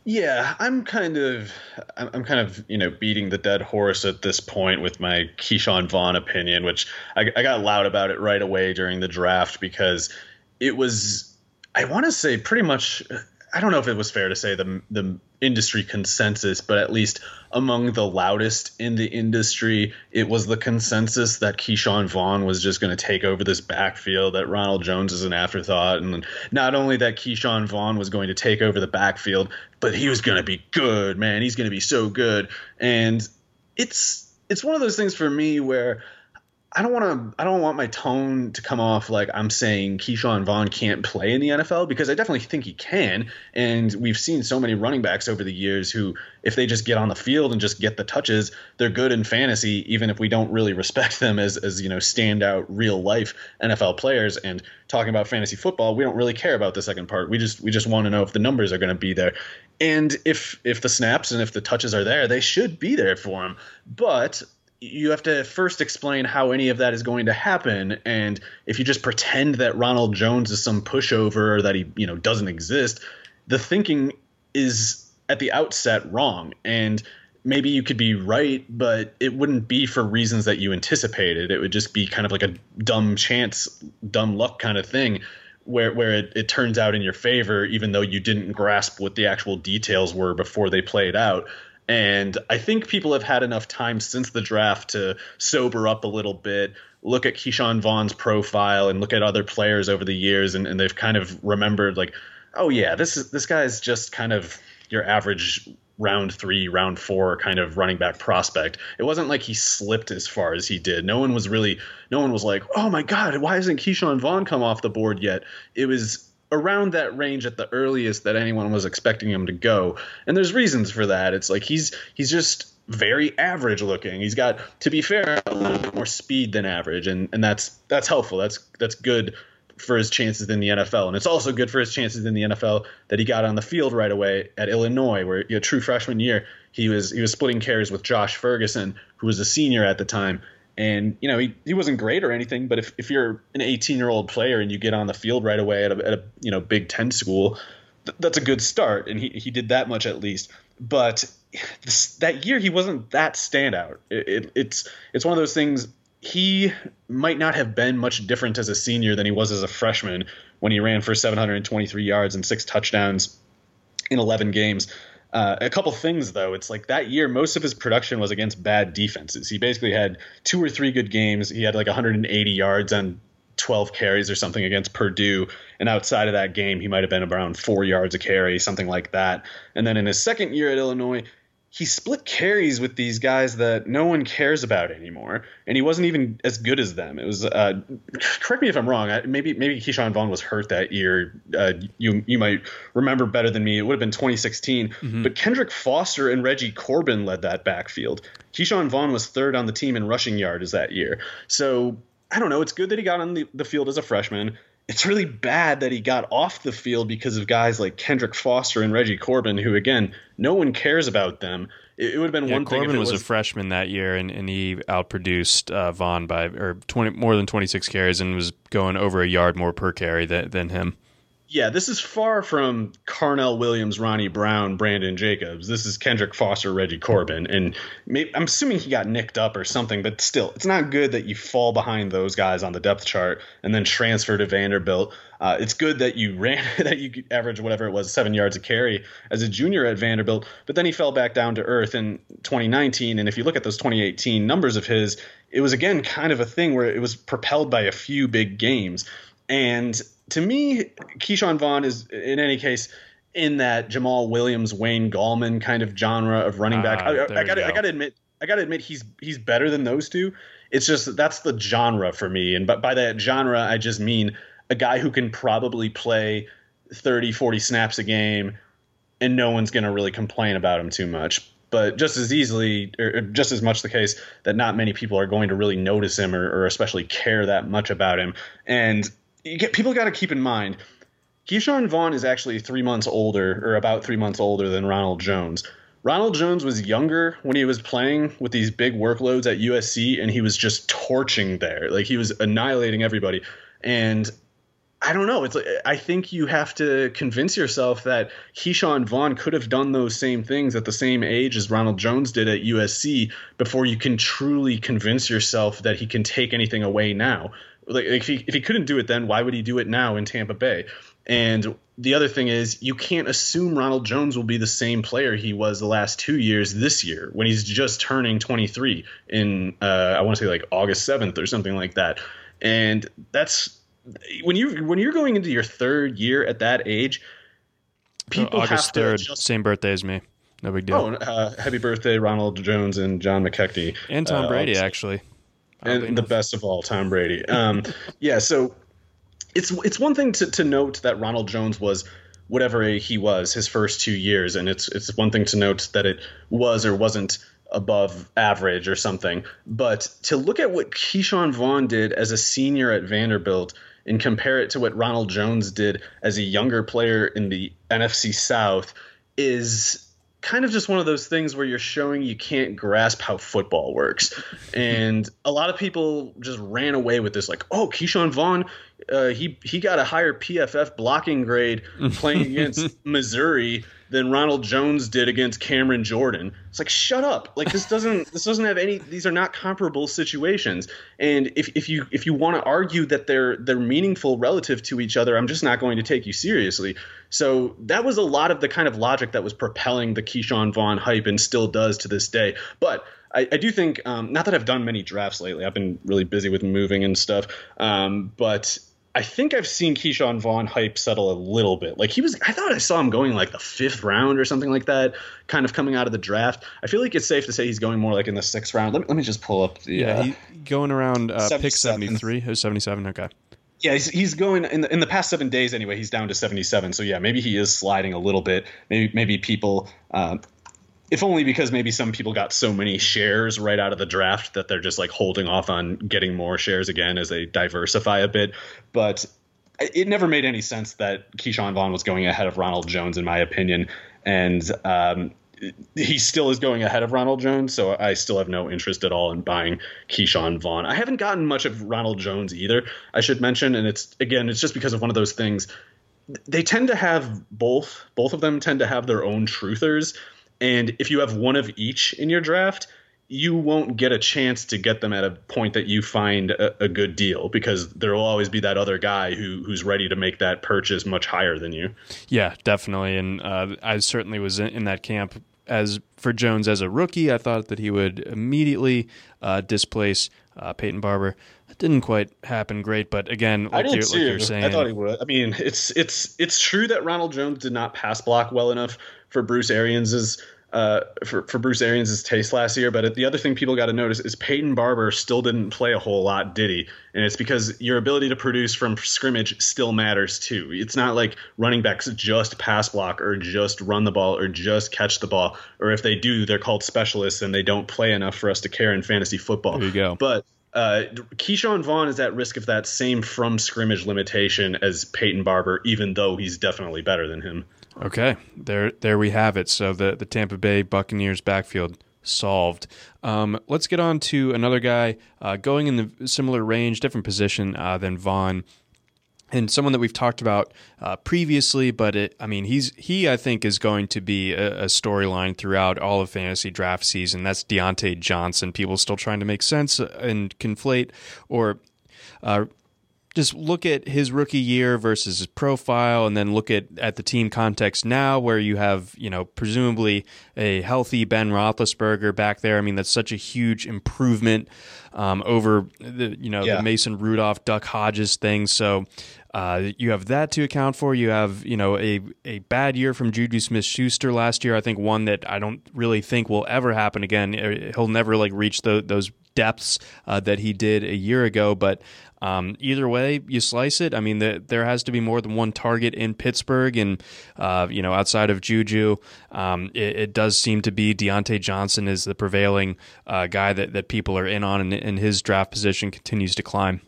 Yeah, I'm kind of, I'm kind of, you know, beating the dead horse at this point with my Keyshawn Vaughn opinion, which I, I got loud about it right away during the draft because it was, I want to say pretty much, I don't know if it was fair to say the the industry consensus, but at least among the loudest in the industry, it was the consensus that Keyshawn Vaughn was just going to take over this backfield, that Ronald Jones is an afterthought. And not only that Keyshawn Vaughn was going to take over the backfield, but he was going to be good, man. He's going to be so good. And it's it's one of those things for me where I don't want to. I don't want my tone to come off like I'm saying Keyshawn Vaughn can't play in the N F L, because I definitely think he can. And we've seen so many running backs over the years who, if they just get on the field and just get the touches, they're good in fantasy, even if we don't really respect them as as you know standout real life N F L players. And talking about fantasy football, we don't really care about the second part. We just we just want to know if the numbers are going to be there, and if if the snaps and if the touches are there, they should be there for him. But you have to first explain how any of that is going to happen. And if you just pretend that Ronald Jones is some pushover or that he, you know, doesn't exist, the thinking is at the outset wrong. And maybe you could be right, but it wouldn't be for reasons that you anticipated. It would just be kind of like a dumb chance, dumb luck kind of thing where, where it, it turns out in your favor, even though you didn't grasp what the actual details were before they played out. And I think people have had enough time since the draft to sober up a little bit, look at Keyshawn Vaughn's profile and look at other players over the years, and, and they've kind of remembered like, oh yeah, this is this guy's just kind of your average round three, round four kind of running back prospect. It wasn't like he slipped as far as he did. No one was really, no one was like, oh my God, why hasn't Keyshawn Vaughn come off the board yet? It was around that range at the earliest that anyone was expecting him to go. And there's reasons for that. It's like he's he's just very average looking. He's got, to be fair, a little bit more speed than average, and and that's that's helpful. That's that's good for his chances in the N F L. And it's also good for his chances in the N F L that he got on the field right away at Illinois, where, you know, true freshman year, he was he was splitting carries with Josh Ferguson, who was a senior at the time. And, you know, he, he wasn't great or anything, but if, if you're an eighteen-year-old player and you get on the field right away at a, at a you know, Big Ten school, th- that's a good start. And he, he did that much at least. But this, that year he wasn't that standout. It, it, it's it's one of those things. He might not have been much different as a senior than he was as a freshman when he ran for seven hundred twenty-three yards and six touchdowns in eleven games. Uh, a couple things, though. It's like that year, most of his production was against bad defenses. He basically had two or three good games. He had like one hundred eighty yards on twelve carries or something against Purdue. And outside of that game, he might have been around four yards a carry, something like that. And then in his second year at Illinois, he split carries with these guys that no one cares about anymore, and he wasn't even as good as them. It was uh, correct me if I'm wrong. Maybe maybe Keyshawn Vaughn was hurt that year. Uh, you you might remember better than me. It would have been twenty sixteen. Mm-hmm. But Kendrick Foster and Reggie Corbin led that backfield. Keyshawn Vaughn was third on the team in rushing yards that year. So I don't know. It's good that he got on the, the field as a freshman. It's really bad that he got off the field because of guys like Kendrick Foster and Reggie Corbin, who, again, no one cares about them. It, it would have been yeah, one Corbin thing if it was, was a freshman that year, and, and he outproduced uh, Vaughn by or twenty more than twenty-six carries and was going over a yard more per carry than, than him. Yeah, this is far from Carnell Williams, Ronnie Brown, Brandon Jacobs. This is Kendrick Foster, Reggie Corbin. And maybe, I'm assuming he got nicked up or something, but still, it's not good that you fall behind those guys on the depth chart and then transfer to Vanderbilt. Uh, it's good that you ran, that you averaged whatever it was, seven yards a carry as a junior at Vanderbilt, but then he fell back down to earth in twenty nineteen. And if you look at those twenty eighteen numbers of his, it was, again, kind of a thing where it was propelled by a few big games. And to me, Keyshawn Vaughn is, in any case, in that Jamal Williams, Wayne Gallman kind of genre of running back. Uh, I, I got I got to admit, I got to admit, he's he's better than those two. It's just that's the genre for me, and but by that genre, I just mean a guy who can probably play thirty, forty snaps a game, and no one's going to really complain about him too much. But just as easily, or just as much the case that not many people are going to really notice him or, or especially care that much about him. And you get, people got to keep in mind, Keyshawn Vaughn is actually three months older, or about three months older than Ronald Jones. Ronald Jones was younger when he was playing with these big workloads at U S C, and he was just torching there. Like, he was annihilating everybody. And I don't know. It's like, I think you have to convince yourself that Keyshawn Vaughn could have done those same things at the same age as Ronald Jones did at U S C before you can truly convince yourself that he can take anything away now. Like if he if he couldn't do it then, why would he do it now in Tampa Bay? And the other thing is, you can't assume Ronald Jones will be the same player he was the last two years this year when he's just turning twenty-three in uh, I want to say like August seventh or something like that. And that's when you when you're going into your third year at that age, people oh, August have to third, adjust. Same birthday as me. No big deal. Oh, uh, happy birthday, Ronald Jones and John McKechnie. And Tom uh, Brady, obviously. actually. And the enough. best of all, Tom Brady. Um, yeah, so it's it's one thing to, to note that Ronald Jones was whatever he was his first two years, and it's it's one thing to note that it was or wasn't above average or something. But to look at what Keyshawn Vaughn did as a senior at Vanderbilt and compare it to what Ronald Jones did as a younger player in the N F C South is kind of just one of those things where you're showing you can't grasp how football works. And a lot of people just ran away with this, like, oh, Keyshawn Vaughn, uh, he he got a higher P F F blocking grade playing against Missouri than Ronald Jones did against Cameron Jordan. It's like, shut up. Like, this doesn't this doesn't have any these are not comparable situations. And if, if you if you want to argue that they're they're meaningful relative to each other, I'm just not going to take you seriously. So that was a lot of the kind of logic that was propelling the Keyshawn Vaughn hype and still does to this day. But I, I do think, um, not that I've done many drafts lately, I've been really busy with moving and stuff, um, but I think I've seen Keyshawn Vaughn hype settle a little bit. Like he was, I thought I saw him going like the fifth round or something like that, kind of coming out of the draft. I feel like it's safe to say he's going more like in the sixth round. Let me, let me just pull up the Yeah, uh, he, going around uh, pick seventy-seven. seventy-three or seventy-seven. Okay. Yeah, he's, he's going in the, in the past seven days anyway. He's down to seventy-seven. So yeah, maybe he is sliding a little bit. Maybe maybe people, uh, if only because maybe some people got so many shares right out of the draft that they're just like holding off on getting more shares again as they diversify a bit. But it never made any sense that Keyshawn Vaughn was going ahead of Ronald Jones, in my opinion, and um, he still is going ahead of Ronald Jones, so I still have no interest at all in buying Keyshawn Vaughn. I haven't gotten much of Ronald Jones either, I should mention, and it's again, it's just because of one of those things. They tend to have both, both of them tend to have their own truthers, and if you have one of each in your draft, you won't get a chance to get them at a point that you find a, a good deal, because there will always be that other guy who who's ready to make that purchase much higher than you. Yeah, definitely. And uh, I certainly was in, in that camp. As for Jones as a rookie, I thought that he would immediately uh, displace uh, Peyton Barber. It didn't quite happen great, but again, like, I did you're, too. like you're saying, I thought he would. I mean, it's it's it's true that Ronald Jones did not pass block well enough for Bruce Arians's uh, for for Bruce Arians's taste last year. But the other thing people got to notice is Peyton Barber still didn't play a whole lot, did he? And it's because your ability to produce from scrimmage still matters too. It's not like running backs just pass block or just run the ball or just catch the ball, or if they do, they're called specialists and they don't play enough for us to care in fantasy football. There you go. But Uh, Keyshawn Vaughn is at risk of that same from scrimmage limitation as Peyton Barber, even though he's definitely better than him. Okay, there there we have it. So the, the Tampa Bay Buccaneers backfield solved. Um, let's get on to another guy uh, going in the similar range, different position uh, than Vaughn. And someone that we've talked about uh, previously, but it, I mean, he's he I think is going to be a, a storyline throughout all of fantasy draft season. That's Deontay Johnson. People still trying to make sense and conflate, or uh, just look at his rookie year versus his profile, and then look at, at the team context now, where you have, you know, presumably a healthy Ben Roethlisberger back there. I mean, that's such a huge improvement um, over the you know yeah. the Mason Rudolph, Duck Hodges thing. So. Uh, you have that to account for. You have, you know, a, a bad year from Juju Smith-Schuster last year. I think one that I don't really think will ever happen again. He'll never like reach the, those depths uh, that he did a year ago. But um, either way you slice it, I mean, the, there has to be more than one target in Pittsburgh, and uh, you know, outside of Juju, um, it, it does seem to be Deontay Johnson is the prevailing uh, guy that, that people are in on, and, and his draft position continues to climb.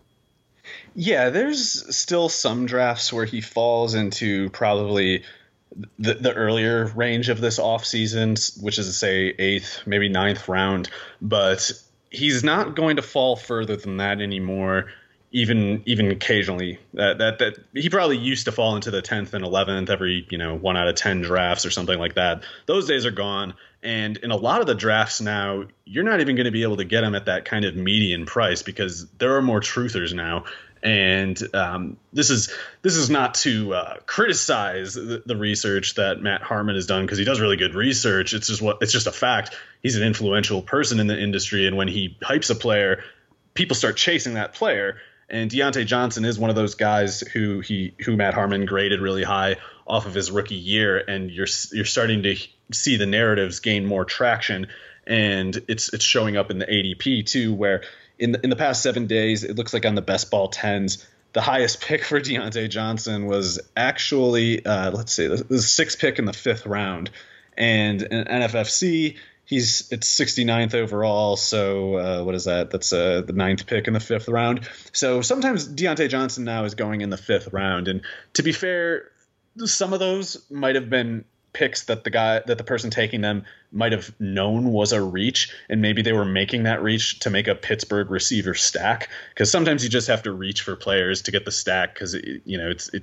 Yeah, there's still some drafts where he falls into probably the, the earlier range of this offseason, which is to say eighth, maybe ninth round. But he's not going to fall further than that anymore. even even occasionally. That that that he probably used to fall into the tenth and eleventh every, you know, one out of ten drafts or something like that. Those days are gone. And in a lot of the drafts now, you're not even going to be able to get him at that kind of median price because there are more truthers now. And um, this is this is not to uh, criticize the, the research that Matt Harmon has done, because he does really good research. It's just what it's just a fact. He's an influential person in the industry, and when he hypes a player, people start chasing that player. And Deontay Johnson is one of those guys who he who Matt Harmon graded really high off of his rookie year, and you're you're starting to see the narratives gain more traction, and it's it's showing up in the A D P too, where in the, in the past seven days, it looks like on the best ball tens, the highest pick for Deontay Johnson was actually, uh, let's see, the sixth pick in the fifth round. And in N F F C, he's it's sixty-ninth overall. So uh, what is that? That's uh, the ninth pick in the fifth round. So sometimes Deontay Johnson now is going in the fifth round. And to be fair, some of those might have been picks that the guy that the person taking them might have known was a reach, and maybe they were making that reach to make a Pittsburgh receiver stack, because sometimes you just have to reach for players to get the stack, because you know it's it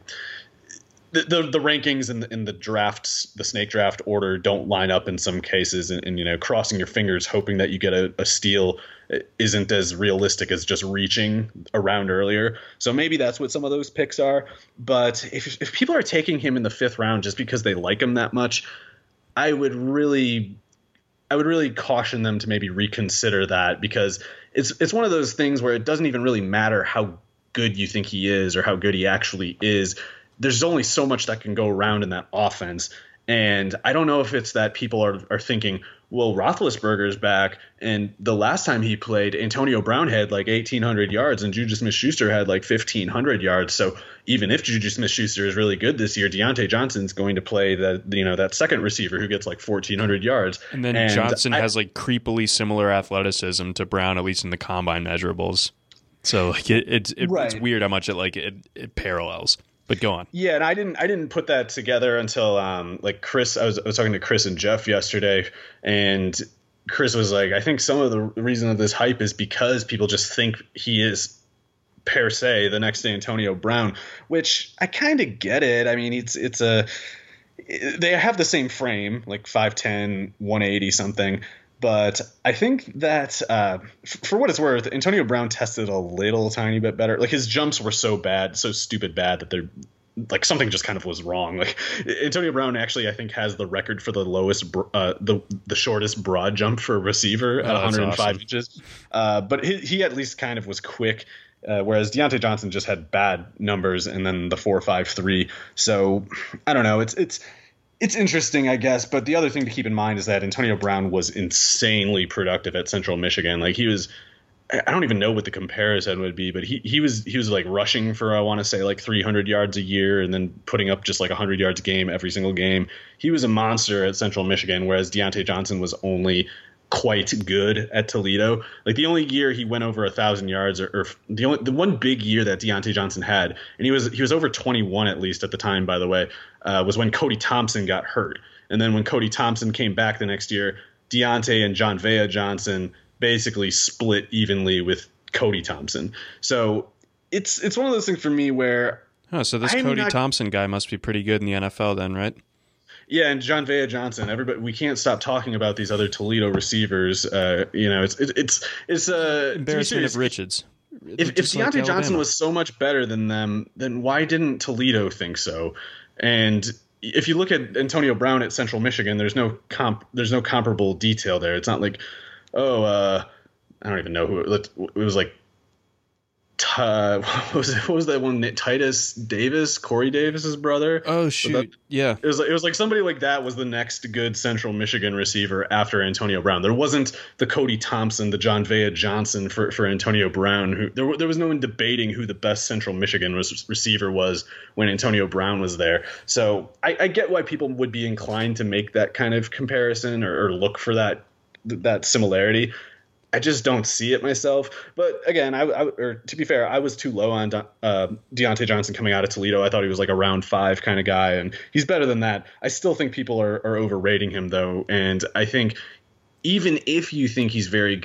the, the the rankings in the, in the drafts, the snake draft order don't line up in some cases, and, and you know crossing your fingers hoping that you get a, a steal isn't as realistic as just reaching around earlier. So maybe that's what some of those picks are. But if if people are taking him in the fifth round just because they like him that much, I would really I would really caution them to maybe reconsider that, because it's it's one of those things where it doesn't even really matter how good you think he is or how good he actually is. There's only so much that can go around in that offense. And I don't know if it's that people are, are thinking, well, Roethlisberger's back, and the last time he played, Antonio Brown had like eighteen hundred yards and Juju Smith-Schuster had like fifteen hundred yards. So even if Juju Smith-Schuster is really good this year, Deontay Johnson's going to play that, you know, that second receiver who gets like fourteen hundred yards. And then and Johnson I, has like creepily similar athleticism to Brown, at least in the combine measurables. So like it, it, it right. it's weird how much it like it, it parallels. But go on. Yeah, and I didn't I didn't put that together until um like Chris I was I was talking to Chris and Jeff yesterday, and Chris was like, I think some of the reason of this hype is because people just think he is per se the next Antonio Brown, which I kind of get it. I mean, it's it's a they have the same frame, like five ten, one eighty something. But I think that uh, f- for what it's worth, Antonio Brown tested a little tiny bit better. Like his jumps were so bad, so stupid bad that they're like something just kind of was wrong. Like Antonio Brown actually, I think, has the record for the lowest, uh, the the shortest broad jump for a receiver at oh, one hundred five awesome. inches. Uh, but he, he at least kind of was quick. Uh, whereas Deontay Johnson just had bad numbers and then the four five three. So I don't know. It's it's. It's interesting, I guess, but the other thing to keep in mind is that Antonio Brown was insanely productive at Central Michigan. Like he was, I don't even know what the comparison would be, but he, he was he was like rushing for, I want to say, like three hundred yards a year and then putting up just like one hundred yards a game every single game. He was a monster at Central Michigan, whereas Deontay Johnson was only quite good at Toledo. Like the only year he went over a thousand yards, or, or the only the one big year that Deontay Johnson had, and he was he was over twenty-one at least at the time, by the way, uh, was when Cody Thompson got hurt. And then when Cody Thompson came back the next year, Deontay and John Vea Johnson basically split evenly with Cody Thompson. So it's it's one of those things for me where oh, so this I'm Cody not, Thompson guy must be pretty good in the N F L then, right? Yeah, and John Vea Johnson. Everybody, we can't stop talking about these other Toledo receivers. Uh, you know, it's it, it's it's uh, embarrassment of riches. If, if Deontay like Johnson was so much better than them, then why didn't Toledo think so? And if you look at Antonio Brown at Central Michigan, there's no comp, there's no comparable detail there. It's not like, oh, uh, I don't even know who it, it was like. Uh, what was it, what was that one? Titus Davis, Corey Davis's brother. Oh shoot, that, yeah. It was it was like somebody like that was the next good Central Michigan receiver after Antonio Brown. There wasn't the Cody Thompson, the John Vea Johnson for, for Antonio Brown. Who there there was no one debating who the best Central Michigan was, receiver was when Antonio Brown was there. So I, I get why people would be inclined to make that kind of comparison or, or look for that that similarity. I just don't see it myself. But again, I, I or to be fair, I was too low on uh, Deontay Johnson coming out of Toledo. I thought he was like a round five kind of guy, and he's better than that. I still think people are, are overrating him, though. And I think even if you think he's very good,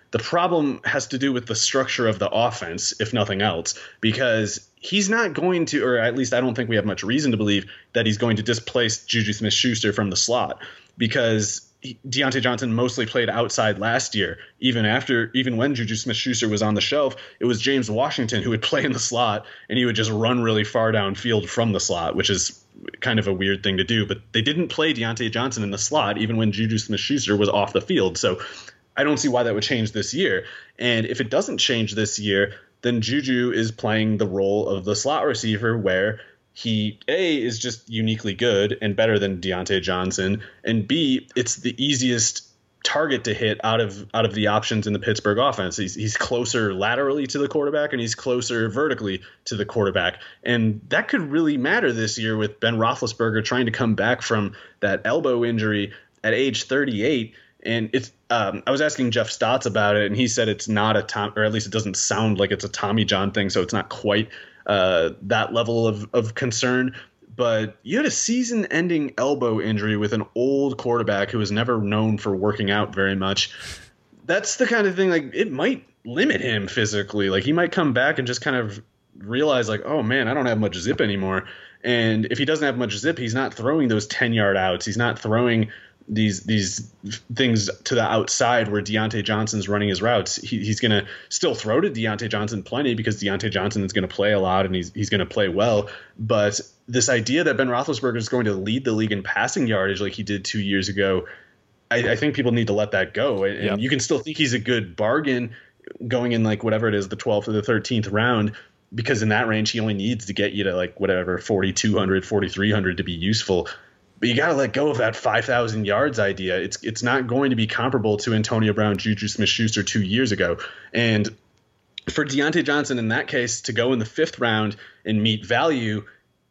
The problem has to do with the structure of the offense, if nothing else, because he's not going to, or at least I don't think we have much reason to believe that he's going to displace Juju Smith-Schuster from the slot, because Diontae Johnson mostly played outside last year. Even after, even when Juju Smith-Schuster was on the shelf, it was James Washington who would play in the slot, and he would just run really far downfield from the slot, which is kind of a weird thing to do. But they didn't play Diontae Johnson in the slot, even when Juju Smith-Schuster was off the field. So I don't see why that would change this year. And if it doesn't change this year, then Juju is playing the role of the slot receiver, where he, A, is just uniquely good and better than Diontae Johnson, and B, it's the easiest target to hit out of out of the options in the Pittsburgh offense. He's, he's closer laterally to the quarterback, and he's closer vertically to the quarterback. And that could really matter this year with Ben Roethlisberger trying to come back from that elbow injury at age thirty-eight. And it's um, I was asking Jeff Stotts about it, and he said it's not a Tom, or at least it doesn't sound like it's a Tommy John thing, so it's not quite uh, that level of, of concern. But you had a season-ending elbow injury with an old quarterback who was never known for working out very much. That's the kind of thing, like, it might limit him physically. Like, he might come back and just kind of realize, like, oh, man, I don't have much zip anymore. And if he doesn't have much zip, he's not throwing those ten-yard outs. He's not throwing these these things to the outside where Diontae Johnson's running his routes. He, he's going to still throw to Diontae Johnson plenty, because Diontae Johnson is going to play a lot, and he's he's going to play well. But this idea that Ben Roethlisberger is going to lead the league in passing yardage like he did two years ago, I, I think people need to let that go. And yep. You can still think he's a good bargain going in, like, whatever it is, the twelfth or the thirteenth round, because in that range he only needs to get you to, like, whatever, forty-two hundred, forty-three hundred to be useful. But you got to let go of that five thousand yards idea. It's it's not going to be comparable to Antonio Brown, Juju Smith-Schuster two years ago. And for Diontae Johnson in that case to go in the fifth round and meet value,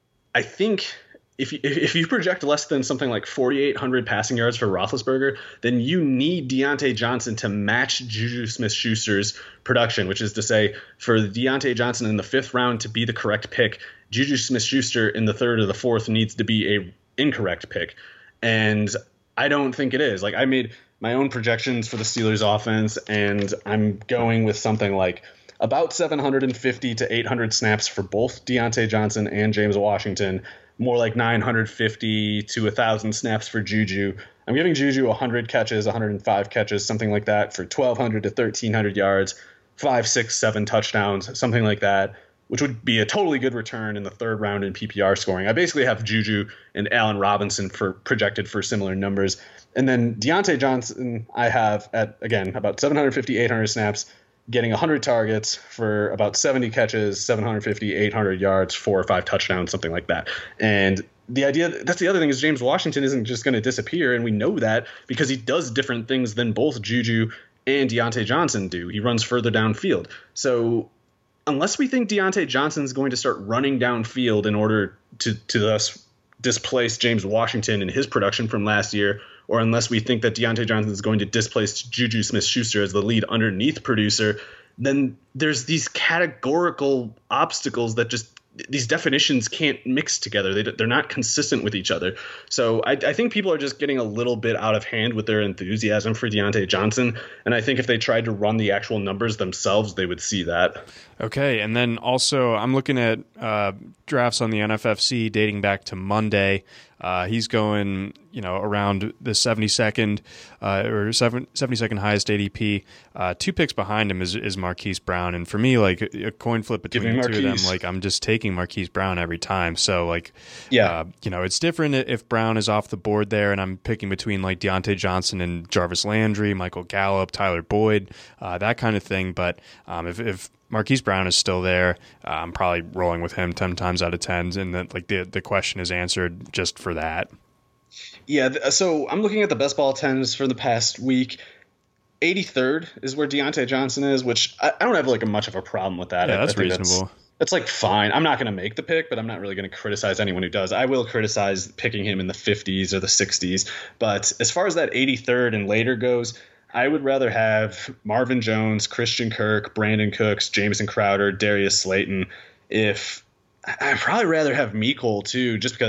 I think if you, if you project less than something like forty-eight hundred passing yards for Roethlisberger, then you need Diontae Johnson to match Juju Smith-Schuster's production, which is to say, for Diontae Johnson in the fifth round to be the correct pick, Juju Smith-Schuster in the third or the fourth needs to be a incorrect pick. And I don't think it is. Like, I made my own projections for the Steelers offense, and I'm going with something like about seven hundred fifty to eight hundred snaps for both Diontae Johnson and James Washington, more like nine hundred fifty to one thousand snaps for Juju. I'm giving Juju one hundred catches, one hundred five catches, something like that, for twelve hundred to thirteen hundred yards, five, six, seven touchdowns, something like that, which would be a totally good return in the third round in P P R scoring. I basically have Juju and Allen Robinson for projected for similar numbers. And then Diontae Johnson, I have at, again, about seven hundred fifty, eight hundred snaps, getting one hundred targets for about seventy catches, seven hundred fifty, eight hundred yards, four or five touchdowns, something like that. And the idea, that's the other thing, is James Washington isn't just going to disappear, and we know that because he does different things than both Juju and Diontae Johnson do. He runs further downfield. So unless we think Diontae Johnson is going to start running downfield in order to, to thus displace James Washington and his production from last year, or unless we think that Diontae Johnson is going to displace Juju Smith-Schuster as the lead underneath producer, then there's these categorical obstacles that just these definitions can't mix together. They, they're not consistent with each other. So I, I think people are just getting a little bit out of hand with their enthusiasm for Diontae Johnson. And I think if they tried to run the actual numbers themselves, they would see that. Okay. And then also I'm looking at uh, drafts on the N F F C dating back to Monday. Uh, he's going, you know, around the seventy-second uh, or seventy-second highest A D P. Uh, two picks behind him is, is Marquise Brown. And for me, like a coin flip between the two of them, like I'm just taking Marquise Brown every time. So like, yeah, uh, you know, it's different if Brown is off the board there and I'm picking between like Diontae Johnson and Jarvis Landry, Michael Gallup, Tyler Boyd, uh, that kind of thing. But um, if, if Marquise Brown is still there, uh, I'm probably rolling with him ten times out of ten, and that like the the question is answered just for that. Yeah, so I'm looking at the best ball tens for the past week. eighty-third is where Diontae Johnson is, which I, I don't have like a much of a problem with that. Yeah, I, that's I reasonable. That's, that's like fine. I'm not going to make the pick, but I'm not really going to criticize anyone who does. I will criticize picking him in the fifties or the sixties. But as far as that eighty-third and later goes, I would rather have Marvin Jones, Christian Kirk, Brandon Cooks, Jameson Crowder, Darius Slayton. If I'd probably rather have Mecole too, just because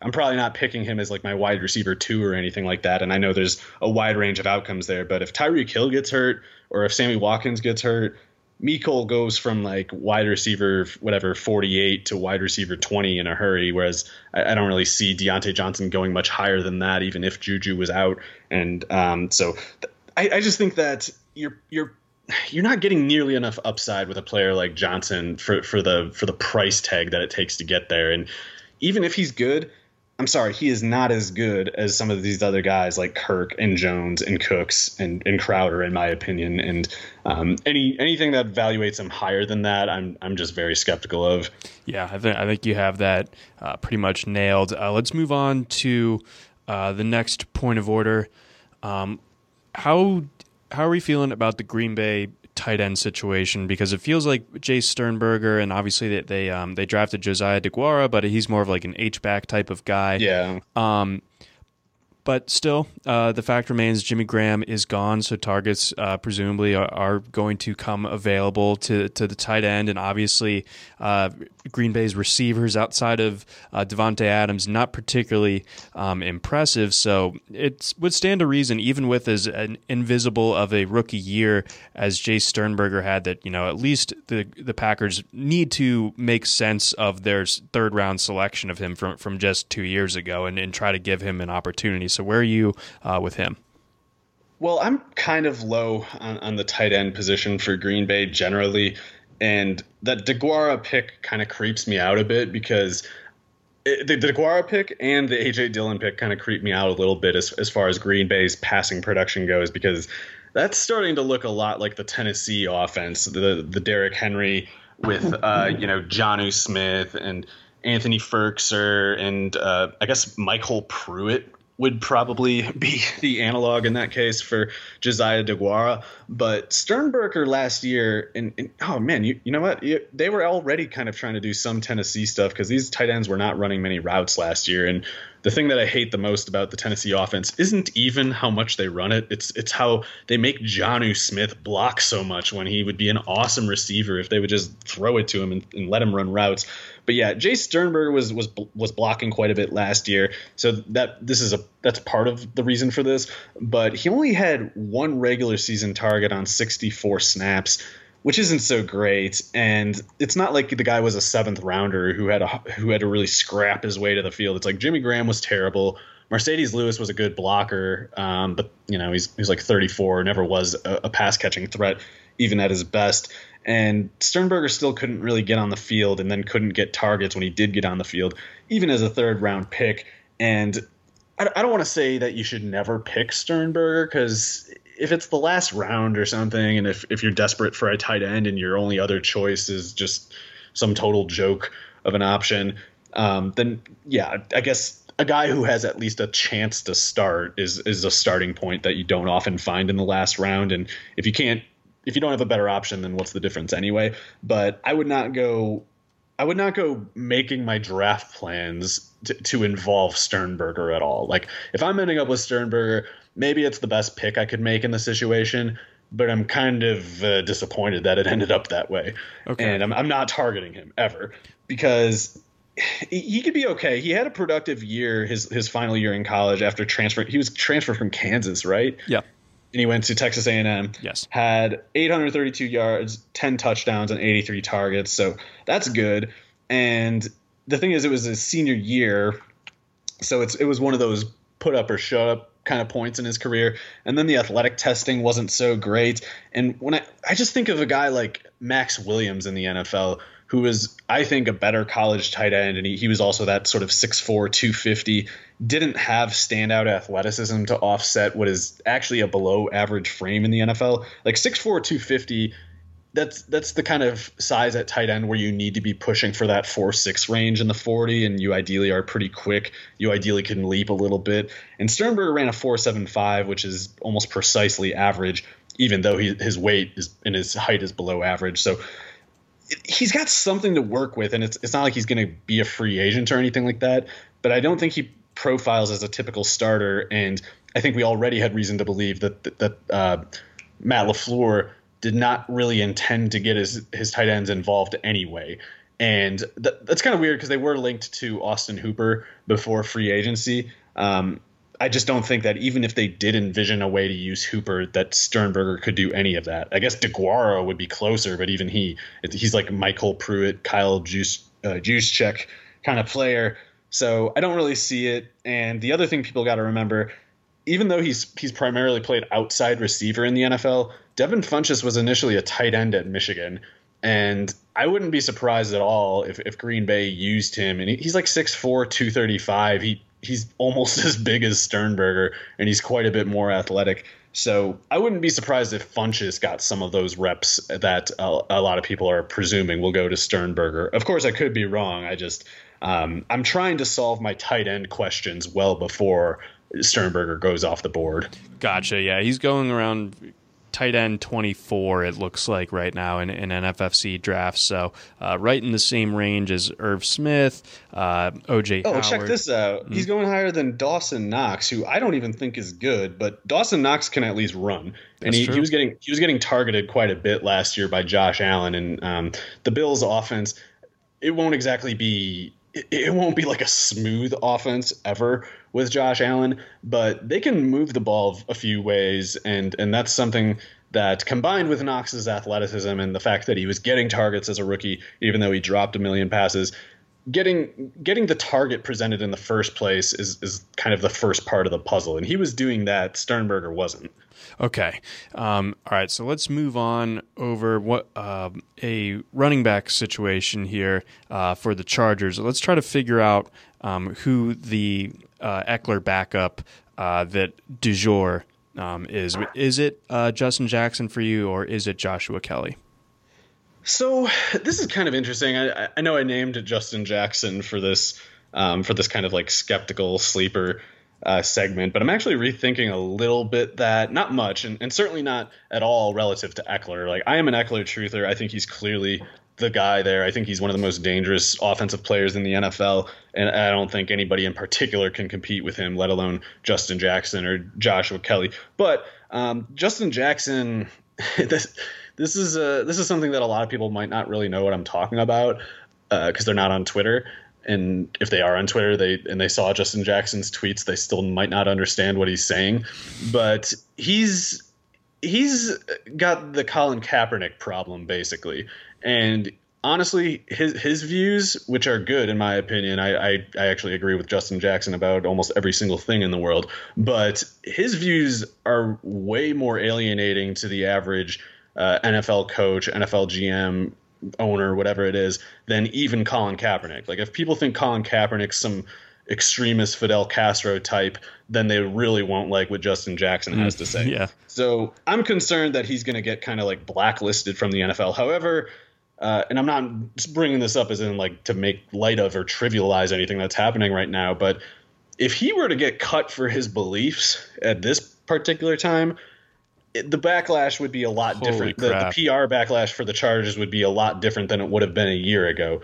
I'm probably not picking him as like my wide receiver two or anything like that. And I know there's a wide range of outcomes there, but if Tyreek Hill gets hurt or if Sammy Watkins gets hurt, Mecole goes from like wide receiver, whatever, forty-eight to wide receiver twenty in a hurry. Whereas I, I don't really see Deontay Johnson going much higher than that, even if Juju was out. And um, so th- I, I just think that you're, you're, you're not getting nearly enough upside with a player like Johnson for, for the, for the price tag that it takes to get there. And even if he's good, I'm sorry, he is not as good as some of these other guys like Kirk and Jones and Cooks and, and Crowder, in my opinion. And um, any anything that evaluates him higher than that, I'm I'm just very skeptical of. Yeah, I think I think you have that uh, pretty much nailed. Uh, let's move on to uh, the next point of order. Um, how how are we feeling about the Green Bay tight end situation? Because it feels like Jace Sternberger, and obviously they they, um, they drafted Josiah DeGuara, but he's more of like an H-back type of guy. Yeah. Um, but still, uh, the fact remains Jimmy Graham is gone, so targets uh, presumably are, are going to come available to, to the tight end, and obviously uh, Green Bay's receivers outside of uh, Devontae Adams not particularly um, impressive, so it would stand to reason, even with as an invisible of a rookie year as Jace Sternberger had, that you know at least the the Packers need to make sense of their third round selection of him from from just two years ago, and, and try to give him an opportunity. So where are you uh, with him? Well, I'm kind of low on, on the tight end position for Green Bay generally, and that DeGuara pick kind of creeps me out a bit because it, the, the DeGuara pick and the A J Dillon pick kind of creep me out a little bit as, as far as Green Bay's passing production goes, because that's starting to look a lot like the Tennessee offense, the the Derrick Henry with uh, you know Jonnu Smith and Anthony Firkser and uh, I guess Michael Pruitt would probably be the analog in that case for Josiah DeGuara. But Sternberger last year, and, and oh man, you, you know what? You, they were already kind of trying to do some Tennessee stuff because these tight ends were not running many routes last year. And the thing that I hate the most about the Tennessee offense isn't even how much they run it. It's it's how they make Jonnu Smith block so much when he would be an awesome receiver if they would just throw it to him and, and let him run routes. But yeah, Jace Sternberger was was was blocking quite a bit last year, so that this is a that's part of the reason for this. But he only had one regular season target on sixty-four snaps, which isn't so great. And it's not like the guy was a seventh rounder who had a who had to really scrap his way to the field. It's like Jimmy Graham was terrible. Mercedes Lewis was a good blocker, um, but you know he's he's like thirty-four, never was a, a pass catching threat even at his best. And Sternberger still couldn't really get on the field and then couldn't get targets when he did get on the field, even as a third round pick. And I, I don't want to say that you should never pick Sternberger, because if it's the last round or something, and if, if you're desperate for a tight end and your only other choice is just some total joke of an option, um, then yeah, I guess a guy who has at least a chance to start is is a starting point that you don't often find in the last round. And if you can't, if you don't have a better option, then what's the difference anyway? But I would not go, I would not go making my draft plans to, to involve Sternberger at all. Like if I'm ending up with Sternberger, maybe it's the best pick I could make in the situation, but I'm kind of uh, disappointed that it ended up that way. Okay. And I'm, I'm not targeting him ever because he, he could be okay. He had a productive year, his, his final year in college after transfer. He was transferred from Kansas, right? Yeah. And he went to Texas A and M. Yes. Had eight hundred thirty-two yards, ten touchdowns, and eighty-three targets. So that's good. And the thing is, it was his senior year, so it's it was one of those put up or shut up kind of points in his career. And then the athletic testing wasn't so great. And when I I just think of a guy like Max Williams in the N F L, who was, I think, a better college tight end, and he, he was also that sort of six four, two fifty, didn't have standout athleticism to offset what is actually a below average frame in the N F L. Like six four, two fifty, that's that's the kind of size at tight end where you need to be pushing for that four six range in the forty, and you ideally are pretty quick. You ideally can leap a little bit. And Sternberger ran a four seven five, which is almost precisely average, even though he, his weight is and his height is below average. So he's got something to work with, and it's it's not like he's going to be a free agent or anything like that, but I don't think he profiles as a typical starter, and I think we already had reason to believe that that, that uh, Matt LaFleur did not really intend to get his, his tight ends involved anyway. And th- that's kind of weird because they were linked to Austin Hooper before free agency. Um, I just don't think that even if they did envision a way to use Hooper, that Sternberger could do any of that. I guess DeGuara would be closer, but even he, he's like Michael Pruitt, Kyle Juice, uh, Juszczyk kind of player. So I don't really see it. And the other thing people got to remember, even though he's he's primarily played outside receiver in the N F L, Devin Funchess was initially a tight end at Michigan. And I wouldn't be surprised at all if, if Green Bay used him. And he, he's like six four, two thirty-five. He He's almost as big as Sternberger, and he's quite a bit more athletic. So I wouldn't be surprised if Funchess got some of those reps that a, a lot of people are presuming will go to Sternberger. Of course, I could be wrong. I just um, I'm trying to solve my tight end questions well before Sternberger goes off the board. Gotcha. Yeah, he's going around tight end twenty-four, it looks like right now in, in N F F C drafts. So uh, right in the same range as Irv Smith, uh, O J Oh, Howard. check this out. Mm-hmm. He's going higher than Dawson Knox, who I don't even think is good, but Dawson Knox can at least run. And That's he, true. he was getting he was getting targeted quite a bit last year by Josh Allen. And um, the Bills' offense, it won't exactly be it, it won't be like a smooth offense ever with Josh Allen, but they can move the ball a few ways, and and that's something that, combined with Knox's athleticism and the fact that he was getting targets as a rookie, even though he dropped a million passes, getting getting the target presented in the first place is is kind of the first part of the puzzle, and he was doing that. Sternberger wasn't. Okay. Um, all right. So let's move on over what uh, a running back situation here uh, for the Chargers. Let's try to figure out um, who the uh, Eckler backup uh, that du jour um, is. Is it uh, Justin Jackson for you, or is it Joshua Kelly? So this is kind of interesting. I, I know I named Justin Jackson for this um, for this kind of like skeptical sleeper Uh, segment, but I'm actually rethinking a little bit that, not much, and, and certainly not at all relative to Eckler. Like, I am an Eckler truther. I think he's clearly the guy there. I think he's one of the most dangerous offensive players in the N F L, and I don't think anybody in particular can compete with him, let alone Justin Jackson or Joshua Kelly. But um, Justin Jackson, this this is uh, this is something that a lot of people might not really know what I'm talking about because uh, they're not on Twitter. And if they are on Twitter, they and they saw Justin Jackson's tweets, they still might not understand what he's saying. But he's he's got the Colin Kaepernick problem, basically. And honestly, his his views, which are good in my opinion, I, I, I actually agree with Justin Jackson about almost every single thing in the world. But his views are way more alienating to the average uh, N F L coach, N F L G M, owner, whatever it is, than even Colin Kaepernick. Like, if people think Colin Kaepernick's some extremist Fidel Castro type, then they really won't like what Justin Jackson has to say. Yeah. So I'm concerned that he's going to get kind of like blacklisted from the N F L. However, uh, and I'm not bringing this up as in like to make light of or trivialize anything that's happening right now, but if he were to get cut for his beliefs at this particular time, it, the backlash would be a lot Holy different. The, the P R backlash for the Chargers would be a lot different than it would have been a year ago.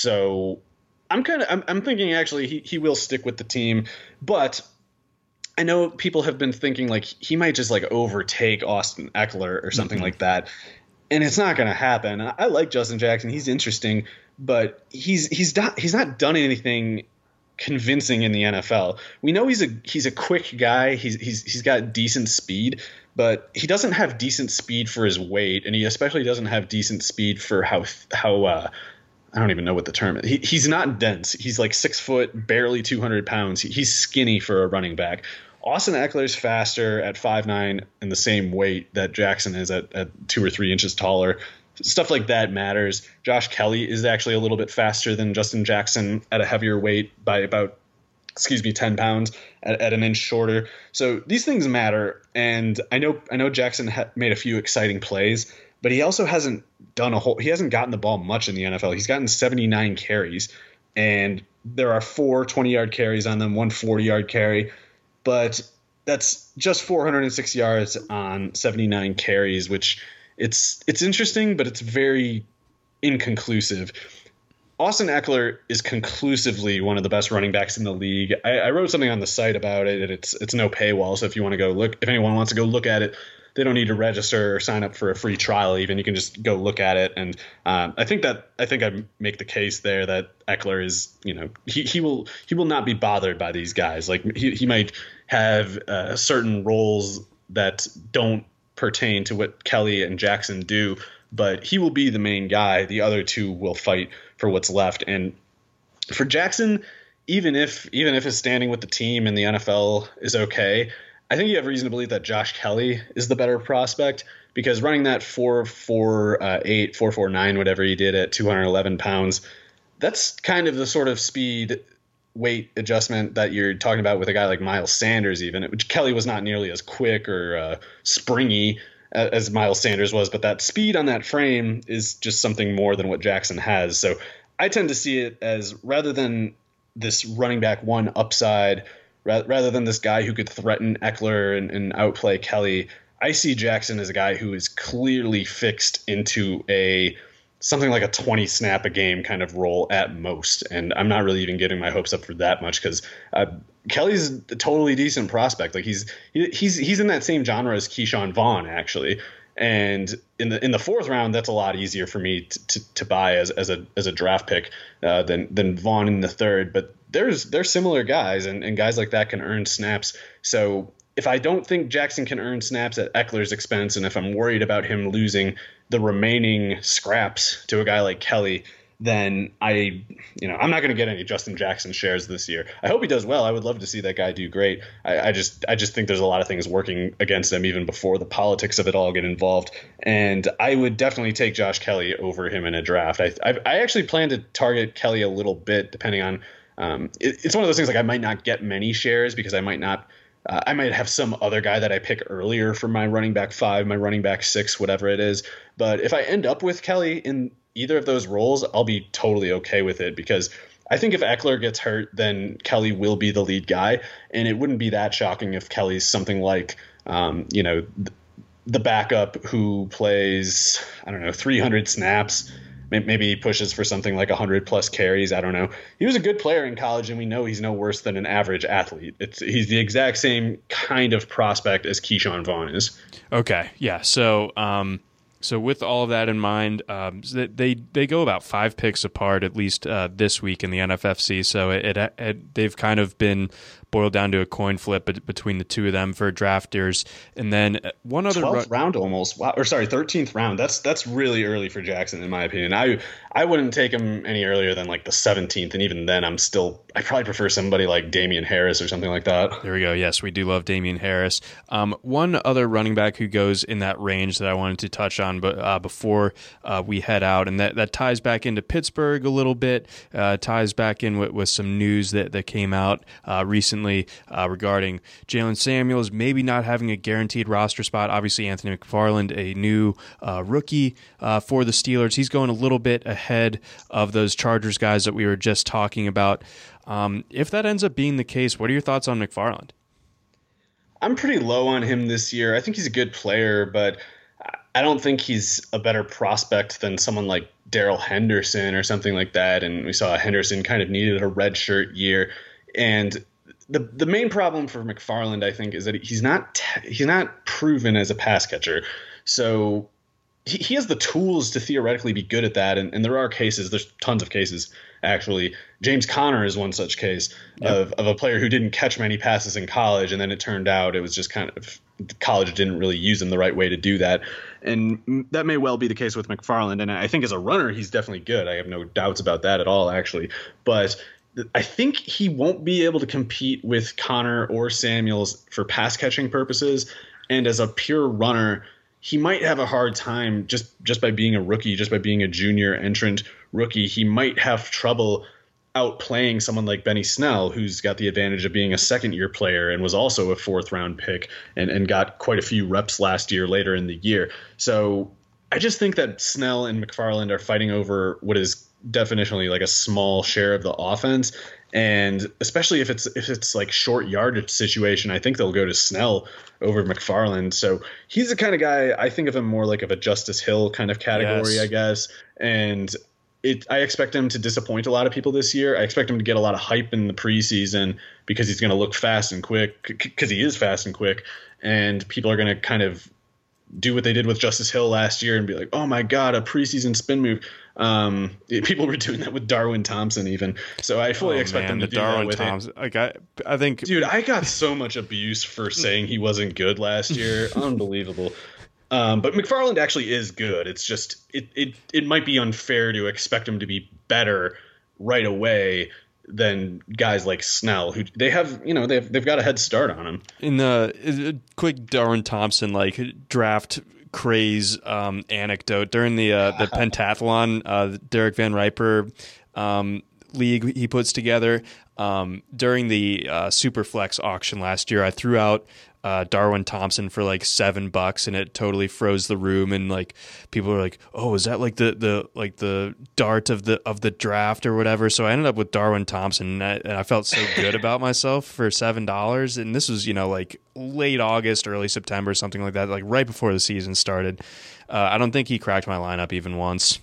So I'm kind of I'm, I'm thinking actually he, he will stick with the team, but I know people have been thinking like he might just like overtake Austin Eckler or something mm-hmm. like that, and it's not going to happen. I like Justin Jackson; he's interesting, but he's he's not he's not done anything convincing in the N F L. We know he's a he's a quick guy. He's he's he's got decent speed, but he doesn't have decent speed for his weight, and he especially doesn't have decent speed for how how uh, I don't even know what the term is. He, he's not dense. He's like six foot, barely two hundred pounds. He, he's skinny for a running back. Austin Eckler's faster at five nine and the same weight that Jackson is at, at two or three inches taller. Stuff like that matters. Josh Kelly is actually a little bit faster than Justin Jackson at a heavier weight by about, excuse me, ten pounds at, at an inch shorter. So these things matter. And I know I know Jackson ha- made a few exciting plays, but he also hasn't done a whole – he hasn't gotten the ball much in the N F L. He's gotten seventy-nine carries, and there are four twenty-yard carries on them, one forty-yard carry. But that's just four hundred six yards on seventy-nine carries, which – It's it's interesting, but it's very inconclusive. Austin Eckler is conclusively one of the best running backs in the league. I, I wrote something on the site about it, and it's it's no paywall. So if you want to go look, if anyone wants to go look at it, they don't need to register or sign up for a free trial. Even you can just go look at it. And um, I think that I think I make the case there that Eckler is, you know, he, he will he will not be bothered by these guys. Like he, he might have uh, certain roles that don't pertain to what Kelly and Jackson do, but he will be the main guy. The other two will fight for what's left. And for Jackson, even if even if his standing with the team in the N F L is okay, I think you have reason to believe that Josh Kelly is the better prospect, because running that four four eight, four four nine, whatever he did at two hundred eleven pounds, that's kind of the sort of speed weight adjustment that you're talking about with a guy like Miles Sanders, even, which Kelly was not nearly as quick or uh, springy as Miles Sanders was, but that speed on that frame is just something more than what Jackson has. So I tend to see it as, rather than this running back one upside, rather than this guy who could threaten Eckler and, and outplay Kelly, I see Jackson as a guy who is clearly fixed into a something like a twenty snap a game kind of role at most. And I'm not really even getting my hopes up for that much, because uh, Kelly's a totally decent prospect. Like he's he's he's in that same genre as Keyshawn Vaughn, actually. And in the in the fourth round, that's a lot easier for me to, to, to buy as as a as a draft pick uh, than than Vaughn in the third. But there's they're similar guys, and, and guys like that can earn snaps. So if I don't think Jackson can earn snaps at Eckler's expense, and if I'm worried about him losing the remaining scraps to a guy like Kelly, then I, you know, I'm not going to get any Justin Jackson shares this year. I hope he does well. I would love to see that guy do great. I, I just, I just think there's a lot of things working against him even before the politics of it all get involved. And I would definitely take Josh Kelly over him in a draft. I, I, I actually plan to target Kelly a little bit, depending on. Um, it, it's one of those things like I might not get many shares because I might not. Uh, I might have some other guy that I pick earlier for my running back five, my running back six, whatever it is. But if I end up with Kelly in either of those roles, I'll be totally okay with it, because I think if Eckler gets hurt, then Kelly will be the lead guy. And it wouldn't be that shocking if Kelly's something like, um, you know, the backup who plays, I don't know, three hundred snaps. Maybe he pushes for something like one hundred plus carries. I don't know. He was a good player in college, and we know he's no worse than an average athlete. It's He's the exact same kind of prospect as Keyshawn Vaughn is. Okay, yeah. So, um, so with all of that in mind, um, they they go about five picks apart, at least uh, this week in the N F F C. So it, it, it they've kind of been boiled down to a coin flip between the two of them for drafters. And then one other twelfth ru- round almost, wow, or sorry, thirteenth round. That's that's really early for Jackson, in my opinion. I I wouldn't take him any earlier than like the seventeenth, and even then, I'm still I probably prefer somebody like Damian Harris or something like that. There we go. Yes, we do love Damian Harris. Um, one other running back who goes in that range that I wanted to touch on, but uh, before uh, we head out, and that, that ties back into Pittsburgh a little bit, uh, ties back in with, with some news that that came out uh, recently uh, regarding Jalen Samuels maybe not having a guaranteed roster spot. Obviously, Anthony McFarland, a new uh, rookie uh, for the Steelers, he's going a little bit ahead of those Chargers guys that we were just talking about. Um, if that ends up being the case, what are your thoughts on McFarland? I'm pretty low on him this year. I think he's a good player, but I don't think he's a better prospect than someone like Darrell Henderson or something like that. And we saw Henderson kind of needed a redshirt year. And the the main problem for McFarland, I think, is that he's not he's not proven as a pass catcher. So he, he has the tools to theoretically be good at that. And, and there are cases, there's tons of cases, actually. James Conner is one such case yep. of, of a player who didn't catch many passes in college, and then it turned out it was just kind of college didn't really use him the right way to do that. And that may well be the case with McFarland. And I think as a runner, he's definitely good. I have no doubts about that at all, actually. But I think he won't be able to compete with Conner or Samuels for pass catching purposes. And as a pure runner, he might have a hard time just, just by being a rookie, just by being a junior entrant rookie. He might have trouble outplaying someone like Benny Snell, who's got the advantage of being a second year player and was also a fourth round pick and, and got quite a few reps last year later in the year. So I just think that Snell and McFarland are fighting over what is definitionally like a small share of the offense. And especially if it's if it's like short yardage situation, I think they'll go to Snell over McFarland. So he's the kind of guy, I think of him more like of a Justice Hill kind of category, yes. I guess. And It, I expect him to disappoint a lot of people this year. I expect him to get a lot of hype in the preseason because he's going to look fast and quick, because he is fast and quick, and people are going to kind of do what they did with Justice Hill last year and be like, oh my God, a preseason spin move. Um, people were doing that with Darwin Thompson even. So I fully oh, expect man, them to the do Darwin that with Thompson. him. Like I, I think, dude, I got so much abuse for saying he wasn't good last year. Unbelievable. Um, but McFarland actually is good. It's just it, it it might be unfair to expect him to be better right away than guys like Snell, who they have, you know, they've they've got a head start on him. In the quick Darwin Thompson like draft craze um, anecdote during the uh, the pentathlon, uh, Derek Van Riper um, league he puts together um, during the uh, Superflex auction last year. I threw out Uh, Darwin Thompson for like seven bucks, and it totally froze the room. And like people were like, "Oh, is that like the, the like the dart of the of the draft or whatever?" So I ended up with Darwin Thompson, and I, and I felt so good about myself for seven dollars. And this was, you know, like late August, early September, something like that, like right before the season started. Uh, I don't think he cracked my lineup even once.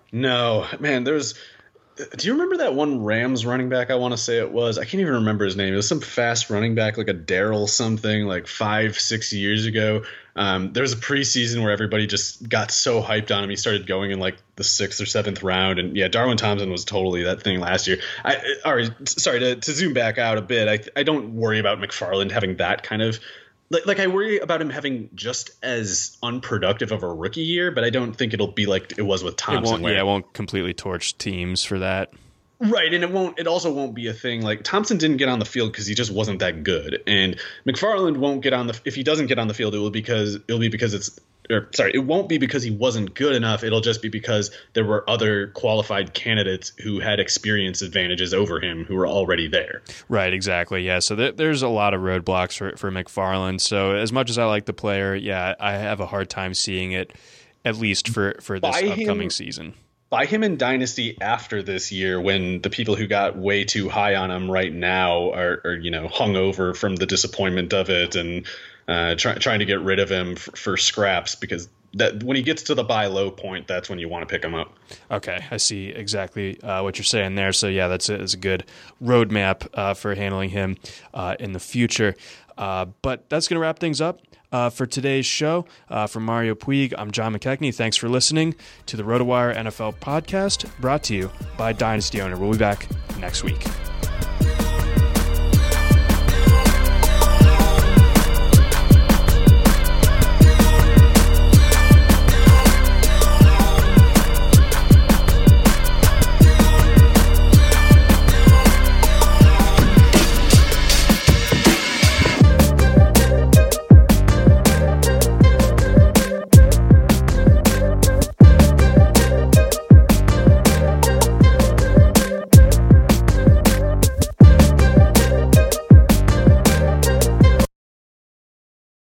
No, man, there's. Do you remember that one Rams running back? I want to say it was. I can't even remember his name. It was some fast running back, like a Daryl something, like five, six years ago. Um, there was a preseason where everybody just got so hyped on him. He started going in like the sixth or seventh round, and yeah, Darwin Thompson was totally that thing last year. I, all right, sorry to, to zoom back out a bit. I I don't worry about McFarland having that kind of. Like, like I worry about him having just as unproductive of a rookie year, but I don't think it'll be like it was with Thompson. It won't, where, yeah, it won't completely torch teams for that. Right, and it won't. It also won't be a thing like Thompson didn't get on the field because he just wasn't that good, and McFarland won't get on the. If he doesn't get on the field, it will because it'll be because it's. Or sorry, it won't be because he wasn't good enough. It'll just be because there were other qualified candidates who had experience advantages over him who were already there. Right, exactly. Yeah, so th- there's a lot of roadblocks for, for McFarland. So as much as I like the player, yeah, I have a hard time seeing it, at least for, for this Buy upcoming him, season. Buy him in Dynasty after this year when the people who got way too high on him right now are, are you know, hung over from the disappointment of it and uh, try, trying to get rid of him for, for scraps, because that when he gets to the buy low point, that's when you want to pick him up. Okay, I see exactly uh, what you're saying there. So yeah, that's a, that's a good roadmap uh, for handling him uh, in the future. Uh, but that's going to wrap things up uh, for today's show. Uh, from Mario Puig, I'm John McKechnie. Thanks for listening to the RotoWire N F L podcast, brought to you by Dynasty Owner. We'll be back next week.